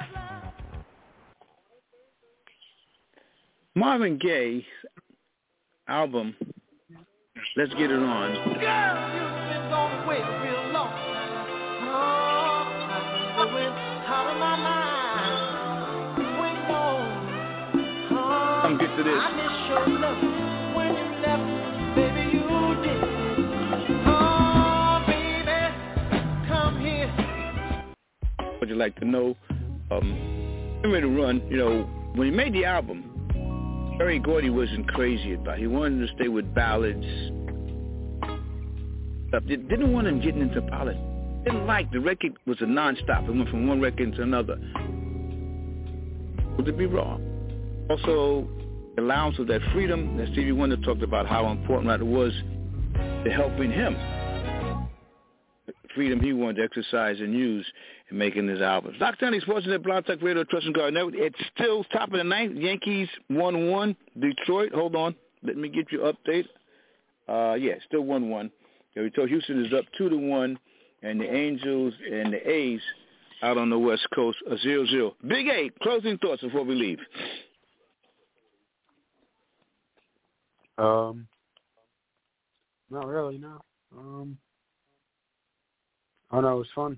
Marvin Gaye's album, Let's Get It On. Girl, you've been gone way real long. Oh, I went out of my mind. Went home. Oh, Come get to this. I miss your love when you left, baby, you did. Oh, baby, come here. Would you like to know? Um, I'm ready to run. You know, when he made the album, Berry Gordy wasn't crazy about it. He wanted to stay with ballads. They didn't want him getting into politics. Didn't like the record was a nonstop. It went from one record to another. Would it be wrong? Also, the allowance of that freedom that Stevie Wonder talked about how important that it was to helping him. The freedom he wanted to exercise and use in making his albums. Doc Stanley, Sports Net, Blog Talk Radio, Trust and God Network. It's still top of the ninth. Yankees one one. Detroit, hold on. Let me get you update. Uh, yeah, still one one. Yeah, we told Houston is up two to one, and the Angels and the A's out on the West Coast are zero zero. Big A, closing thoughts before we leave. Um, not really, no. Um, Oh, no, it was fun.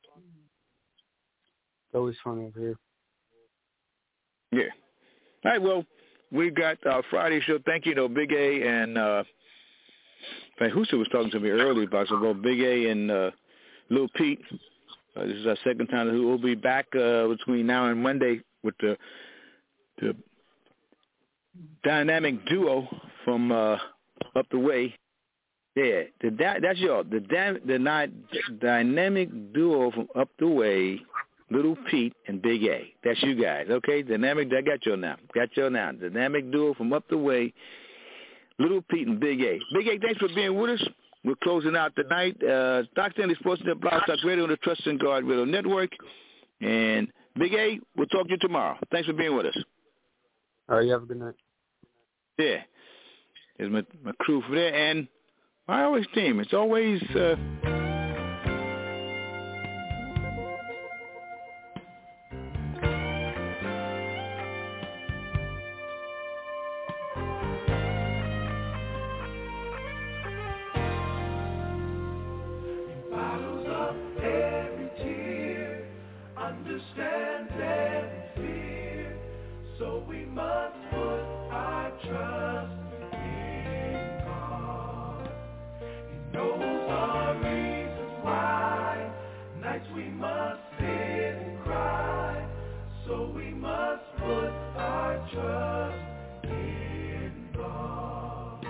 It's always fun over here. Yeah. All right, well, we got our Friday show. Thank you, though, Big A and uh, in fact, Husa was talking to me earlier about some about Big A and uh, Lil Pete. Uh, this is our second time. We'll be back uh, between now and Monday with the the dynamic duo from uh, up the way. Yeah, the that's your the the not dynamic duo from up the way. Little Pete and Big A. That's you guys, okay? Dynamic, I got you now. Got you now. Dynamic duo from up the way. Little Pete and Big A. Big A, thanks for being with us. We're closing out tonight. Uh, Doc Stanley Sports Net, Blog Talk Radio on the Trust and Guard Radio Network. And Big A, we'll talk to you tomorrow. Thanks for being with us. All right, you have a good night. Yeah. There's my, my crew for there. And my always team. It's always... Uh, understand and fear, so we must put our trust in God. He knows our reasons why, nights we must sit and cry, so we must put our trust in God.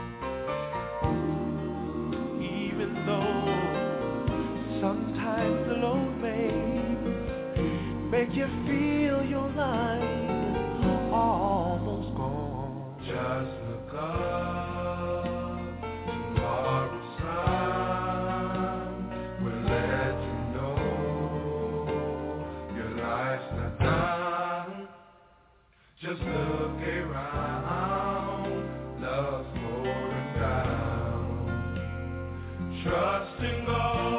Even though sometimes the load may make you feel your life almost gone. Just look up, tomorrow's sun will let you know your life's not done. Just look around, love's going down. Trust in God.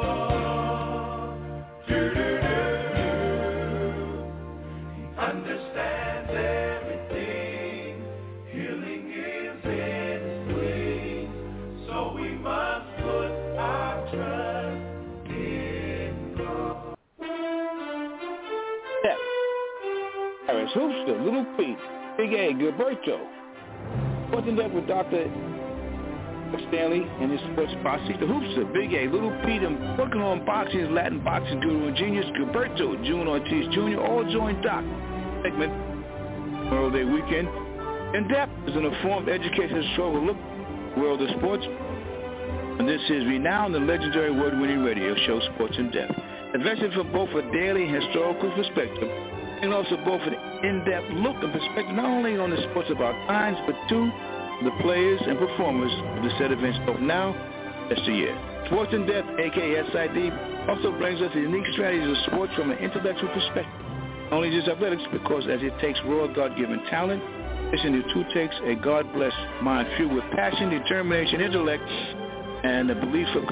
Understands everything. Healing is in His wings. So we must put our trust in God. Yeah. Harris Hoopster, Little Pete, Big A, Gilberto. What's in depth with Doctor Stanley and his sports posse? The Hoopster, Big A, Little Pete, and working on boxing, Latin boxing guru and genius, Gilberto, June Ortiz Junior, all joined Doc. Segment, World Day Weekend. In depth is an informed education show will look world of sports. And this is renowned and legendary award-winning radio show, Sports in Depth. Invested from both a daily and historical perspective, and also both an in-depth look and perspective not only on the sports of our times, but to the players and performers of the said events both now and yesteryear. Sports in Depth, aka S I D, also brings us the unique strategies of sports from an intellectual perspective. Not only just athletics, because as it takes raw God-given talent, it too takes a God-blessed mind fueled with passion, determination, intellect, and the belief of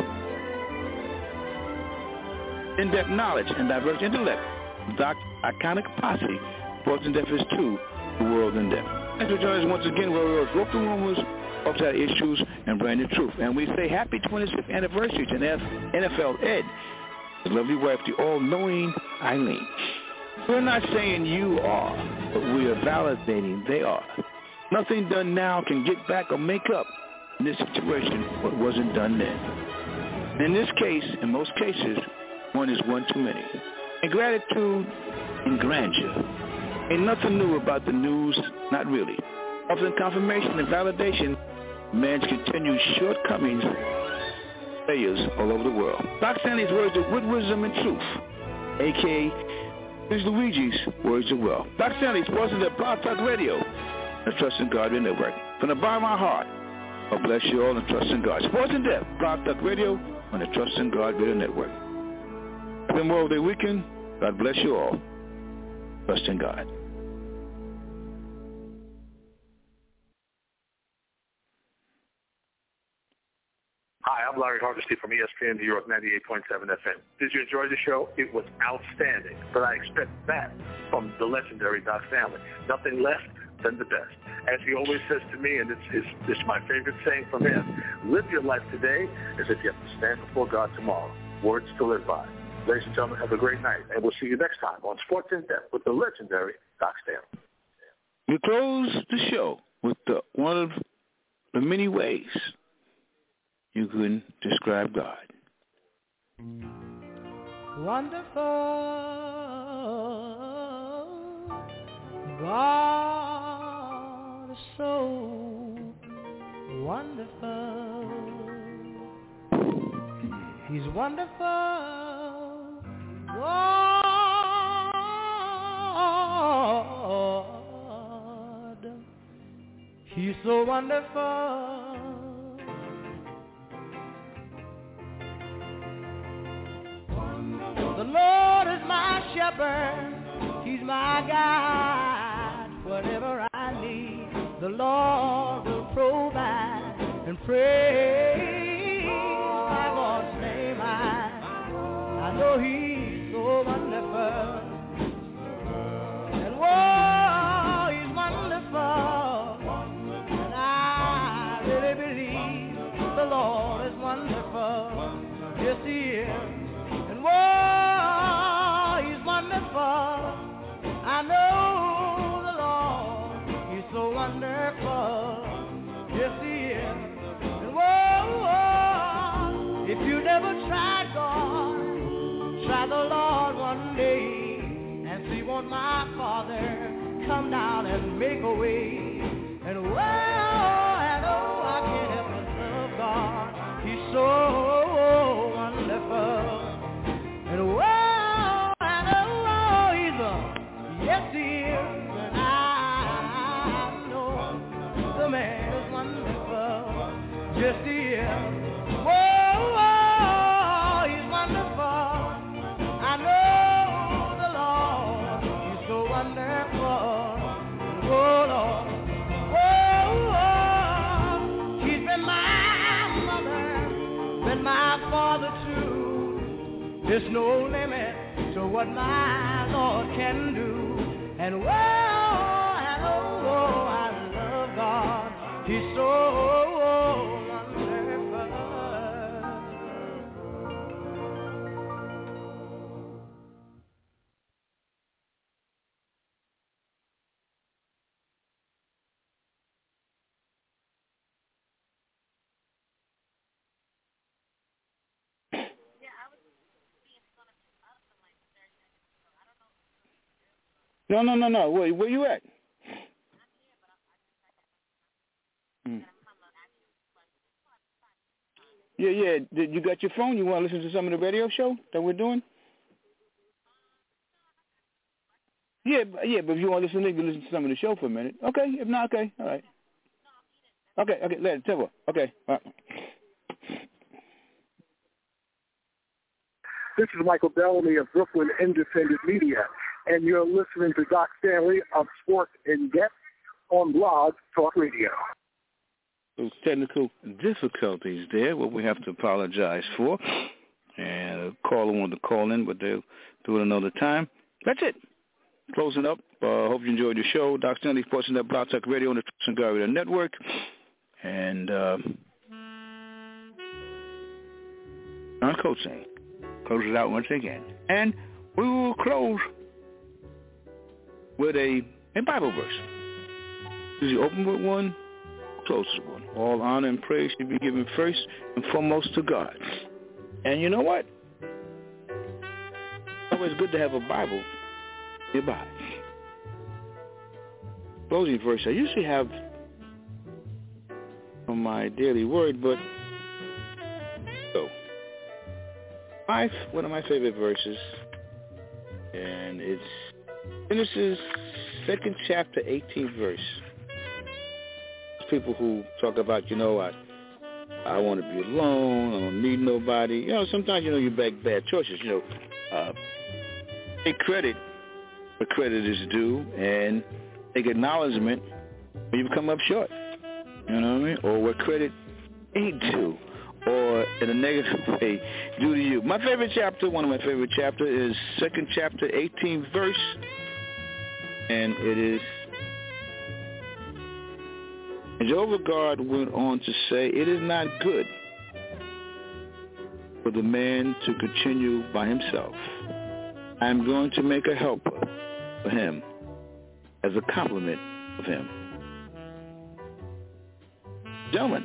in-depth knowledge and diverse intellect. Doc Iconic Posse, Sports in Depth is to the world in depth. Thanks for joining us once again where we will broke the rumors, outside issues, and bring the truth. And we say happy twenty-fifth anniversary to N F L Ed, his lovely wife, the all-knowing Eileen. We're not saying you are, but we are validating they are. Nothing done now can get back or make up in this situation what wasn't done then. In this case, in most cases, one is one too many. And gratitude and grandeur. Ain't nothing new about the news, not really. Often confirmation and validation of man's continued shortcomings, failures all over the world. Doc Stanley's words of wit, wisdom, and truth, a k a Here's Luigi's words of wealth. Doc Stanley, Sports in Depth, Blog Talk Radio, the Trust in God Radio Network. From the bottom of my heart, God bless you all and trust in God. Sports in Depth, Blog Talk Radio on the Trust in God Radio Network. Happy Memorial Day weekend. God bless you all. Trust in God. Hi, I'm Larry Hardesty from E S P N New York ninety-eight point seven F M. Did you enjoy the show? It was outstanding, but I expect that from the legendary Doc Stanley. Nothing less than the best. As he always says to me, and it's, it's, it's my favorite saying from him, live your life today as if you have to stand before God tomorrow. words to live by. Ladies and gentlemen, have a great night, and we'll see you next time on Sports in Depth with the legendary Doc Stanley. We close the show with the, one of the many ways you can describe God. Wonderful God is so wonderful. He's wonderful. God, He's so wonderful. The Lord is my shepherd, He's my guide. Whatever I need, the Lord will provide. And praise my Lord's name, I, I know He's so wonderful. And whoa, He's wonderful. And I really believe the Lord is wonderful. Yes, He is. Whoa, He's wonderful. I know the Lord, He's so wonderful. Yes, He is. And whoa, whoa, if you never tried God, try the Lord one day and see won't my Father come down and make a way. And whoa, and oh, I can't help but love God. He's so wonderful. And whoa, and oh, He's a, yes, He is, and I know the man is wonderful, yes, He is. Whoa, whoa, He's wonderful, I know the Lord, He's so wonderful, oh, Lord, whoa, whoa, He's been my mother, been my father too. There's no limit to what my Lord can do. And whoa, and oh, oh, I love God. He's so wonderful. No, no, no, no. Where, where you at? Hmm. Yeah, yeah. Did you got your phone? You want to listen to some of the radio show that we're doing? Yeah, yeah. But if you want to listen, you can listen to some of the show for a minute. Okay. If not, okay. All right. Okay. Okay. Later. Tell her. Okay. All right. This is Michael Bellamy of Brooklyn Independent Media, and you're listening to Doc Stanley of Sports in Depth on Blog Talk Radio. Those technical difficulties there, what we have to apologize for. And a caller wanted to call in, but they'll do it another time. That's it. Closing up. Uh, hope you enjoyed the show. Doc Stanley, Sports in Depth, Blog Talk Radio on the Trust and God Radio Network. And uh, on coaching. Close it out once again. And we will close with a, a Bible verse. You open with one, close with one. All honor and praise should be given first and foremost to God. And you know what? It's always good to have a Bible nearby. Closing verse. I usually have on my daily word, but so my one of my favorite verses, and it's Genesis second chapter, eighteenth verse. People who talk about, you know, I I want to be alone, I don't need nobody. You know, sometimes, you know, you make bad choices. You know, uh, take credit where credit is due, and take acknowledgement when you come up short. You know what I mean? Or where credit ain't due, or in a negative way due to you. My favorite chapter, one of my favorite chapters, is second chapter, eighteenth verse, and it is, and Jehovah God went on to say, it is not good for the man to continue by himself. I am going to make a helper for him as a compliment of him. Gentlemen,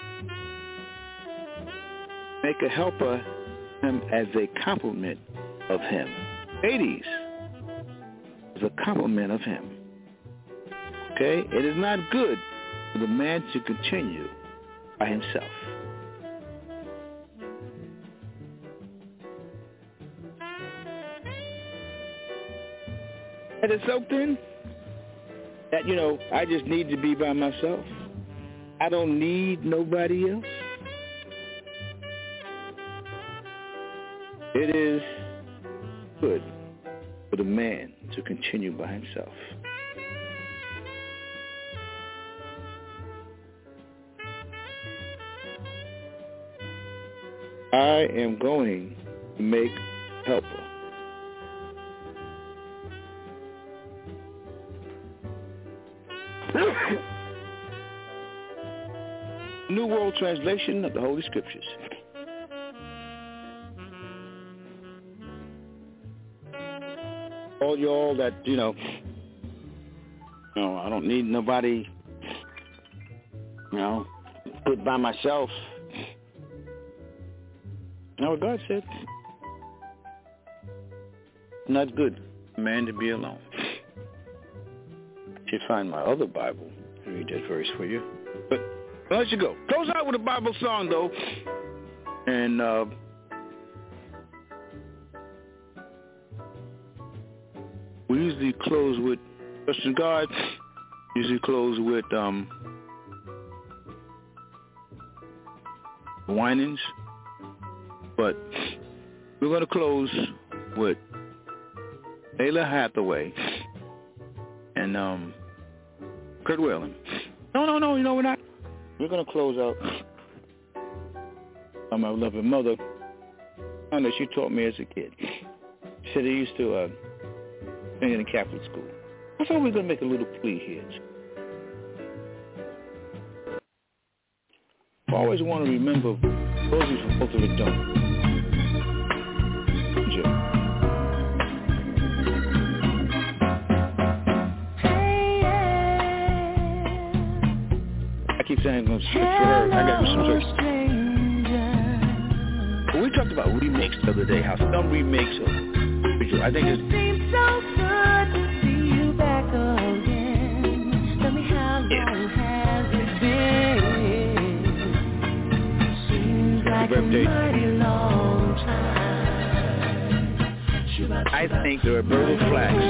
make a helper him as a compliment of him. Ladies, as a compliment of him. Okay? It is not good for the man to continue by himself. And it's something that, you know, I just need to be by myself. I don't need nobody else. It is good for the man to continue by himself. I am going to make helper. New World Translation of the Holy Scriptures. All y'all that, you know, you know, I don't need nobody, you know, good by myself. You know what God said? Not good, man, to be alone. I should find my other Bible and read that verse for you. But I'll let you go. Close out with a Bible song, though. And uh, we usually close with Trusting God. Usually close with um, Winans. But we're going to close with Ayla Hathaway and um, Kurt Whalen. No, no, no, you know, we're not. We're going to close out on my loving mother. I know she taught me as a kid. She said they used to uh, sing in a Catholic school. I thought we were going to make a little plea here. I always want to remember Rosie from both of the Don't. I keep saying I'm going to switch for her. I got some choice. But we talked about remakes the other day, how some remakes are, I think it's... It seems so good to see you back again. Tell me how long yeah. has it been? Seems like a mighty long time. I think the Roberta Flack.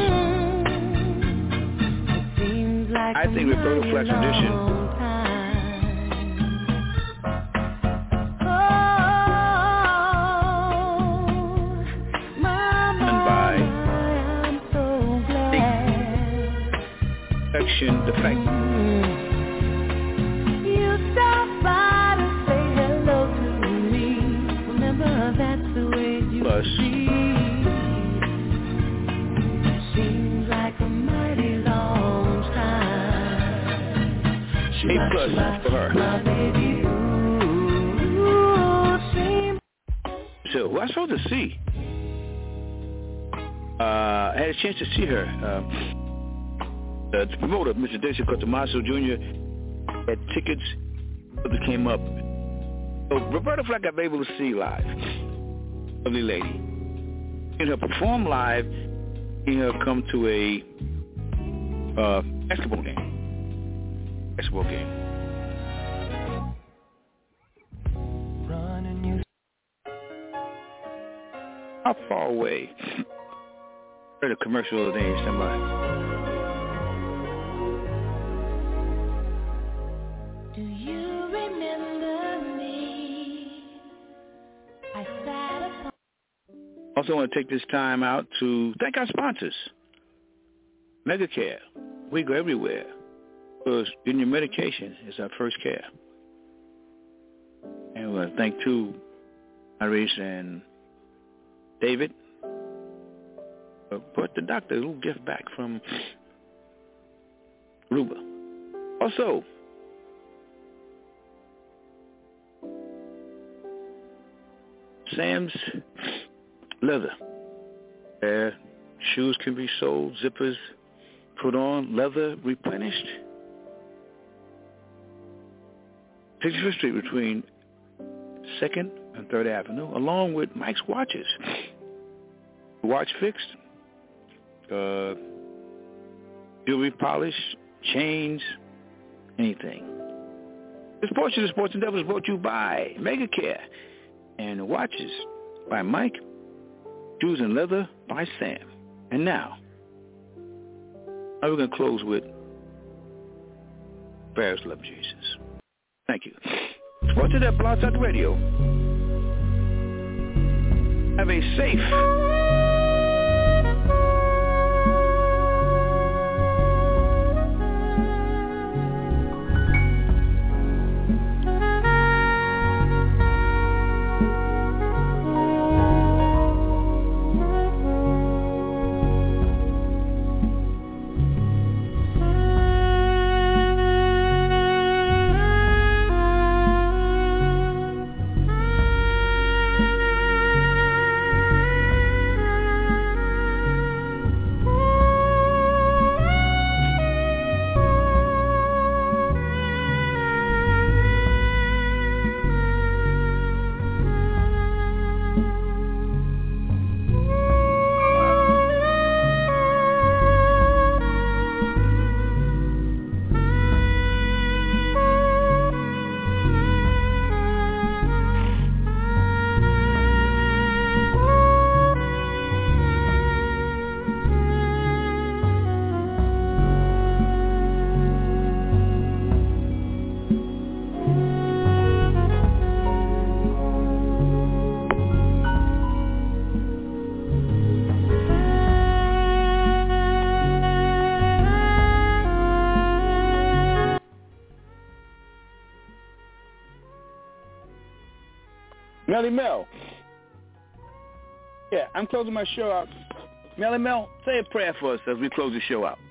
I think the Roberta Flack tradition. The fact you stop by to say hello to me. Remember that's the way you plus seems like a mighty long time. A plus for her. My baby, ooh, seems... So who I was supposed to see? Uh, I had a chance to see her. Uh, Uh, the promoter, Mister Dixie Cotomaso Junior, had tickets that came up. So Roberta Flack I've been able to see live. Lovely lady. Seeing her perform live, seeing her come to a uh, basketball game. Basketball game. How far away? I heard a commercial the other day, somebody. Also want to take this time out to thank our sponsors. Medicare. We go everywhere. Because getting your medication is our first care. And we want to thank, too, Iris and David. Uh, brought the doctor a little gift back from Aruba. Also, Sam's Leather. There, shoes can be sold, zippers put on, leather replenished. sixty-fifth Street between second and third Avenue, along with Mike's Watches. Watch fixed, uh, jewelry polished, chains, anything. This portion of Sports Endeavor is brought to you by Megacare and Watches by Mike, Shoes and Leather by Sam. And now, now we're going to close with Bears Love Jesus. Thank you. Sports Endeavor, Blog Talk Radio. Have a safe Melly Mel. Yeah, I'm closing my show out. Melly Mel, say a prayer for us as we close the show out.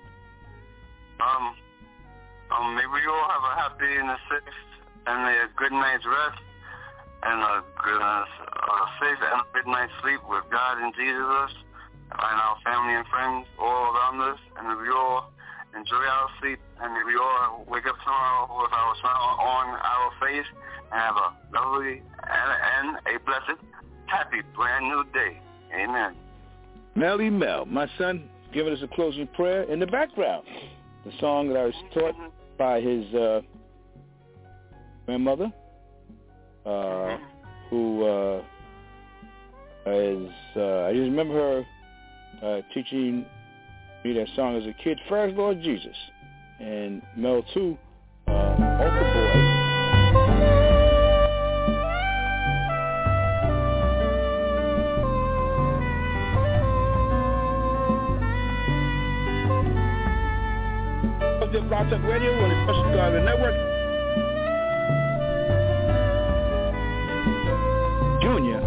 Um, um, may we all have a happy and a safe and a good night's rest and a good, uh, a safe and good night's sleep with God and Jesus and our family and friends all around us. And may we all enjoy our sleep and may we all wake up tomorrow with our smile on our face and have a lovely and, and a blessed, happy, brand new day. Amen. Melly Mel, my son, giving us a closing prayer in the background. The song that I was taught by his uh, grandmother, uh, who uh, is, uh, I just remember her uh, teaching me that song as a kid, First Lord Jesus. And Mel, too, uh, Altar Boy. Blog Talk Radio on the Special Garden Network. Junior.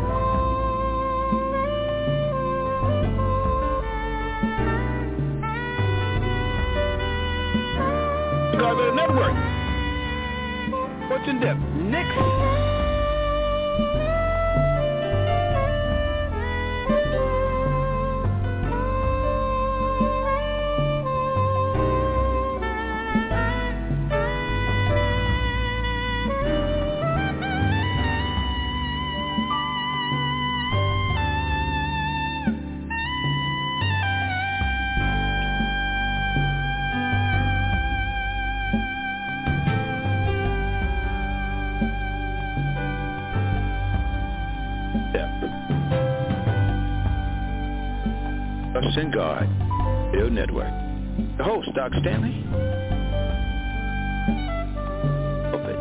Garden Network. What's in depth? Next. In God, Radio Network. The host, Doc Stanley. Okay.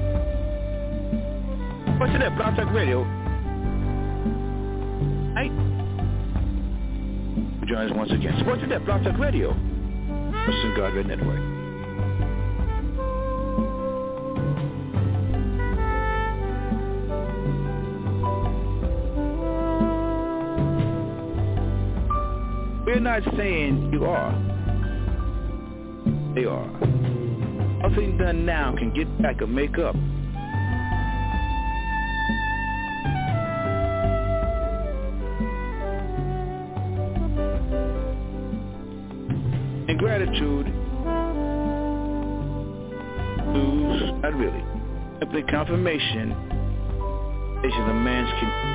What's in that? Blog Talk Radio. Hey. Join us once again. Sports in that? Blog Talk Radio. In God, Radio Network. We're not saying you are. They are. Nothing done now can get back or make up gratitude, news, not really. Simply confirmation, is a man's kin.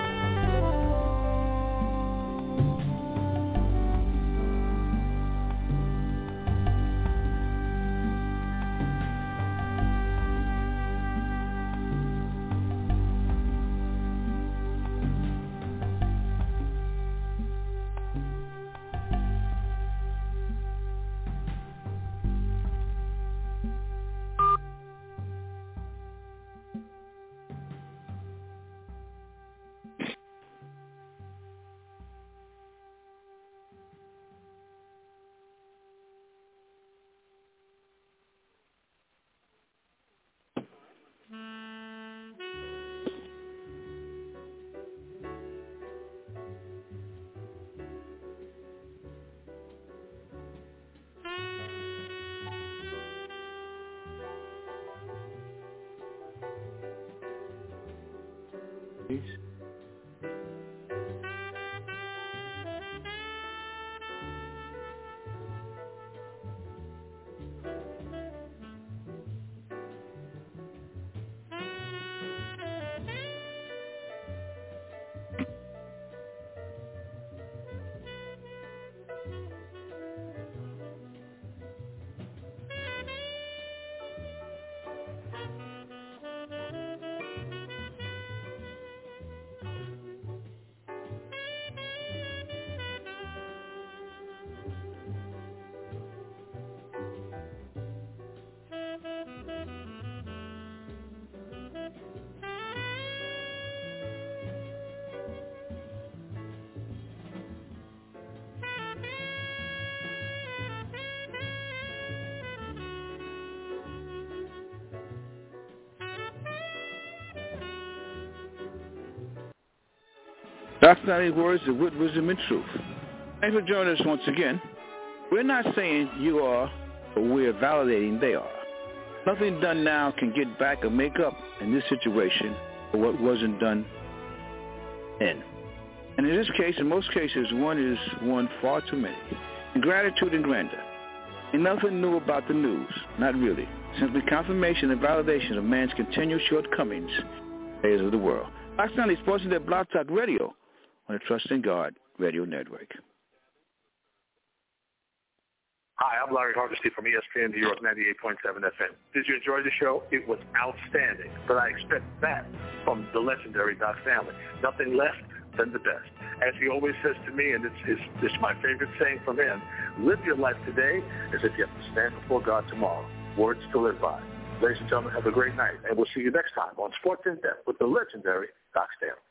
Doctor Nally's words of wit, wisdom, and truth. Thanks for joining us once again. We're not saying you are, but we're validating they are. Nothing done now can get back or make up in this situation for what wasn't done then. And in this case, in most cases, one is one far too many. Ingratitude and grandeur. Ain't nothing new about the news. Not really. Simply confirmation and validation of man's continued shortcomings in the days of the world. Doctor Nally, Sports and Blog Talk Radio on the Trust in God Radio Network. Hi, I'm Larry Hardesty from E S P N New York ninety-eight point seven F M. Did you enjoy the show? It was outstanding, but I expect that from the legendary Doc Stanley. Nothing less than the best. As he always says to me, and it's, it's, it's my favorite saying from him, live your life today as if you have to stand before God tomorrow. Words to live by. Ladies and gentlemen, have a great night, and we'll see you next time on Sports in Depth with the legendary Doc Stanley.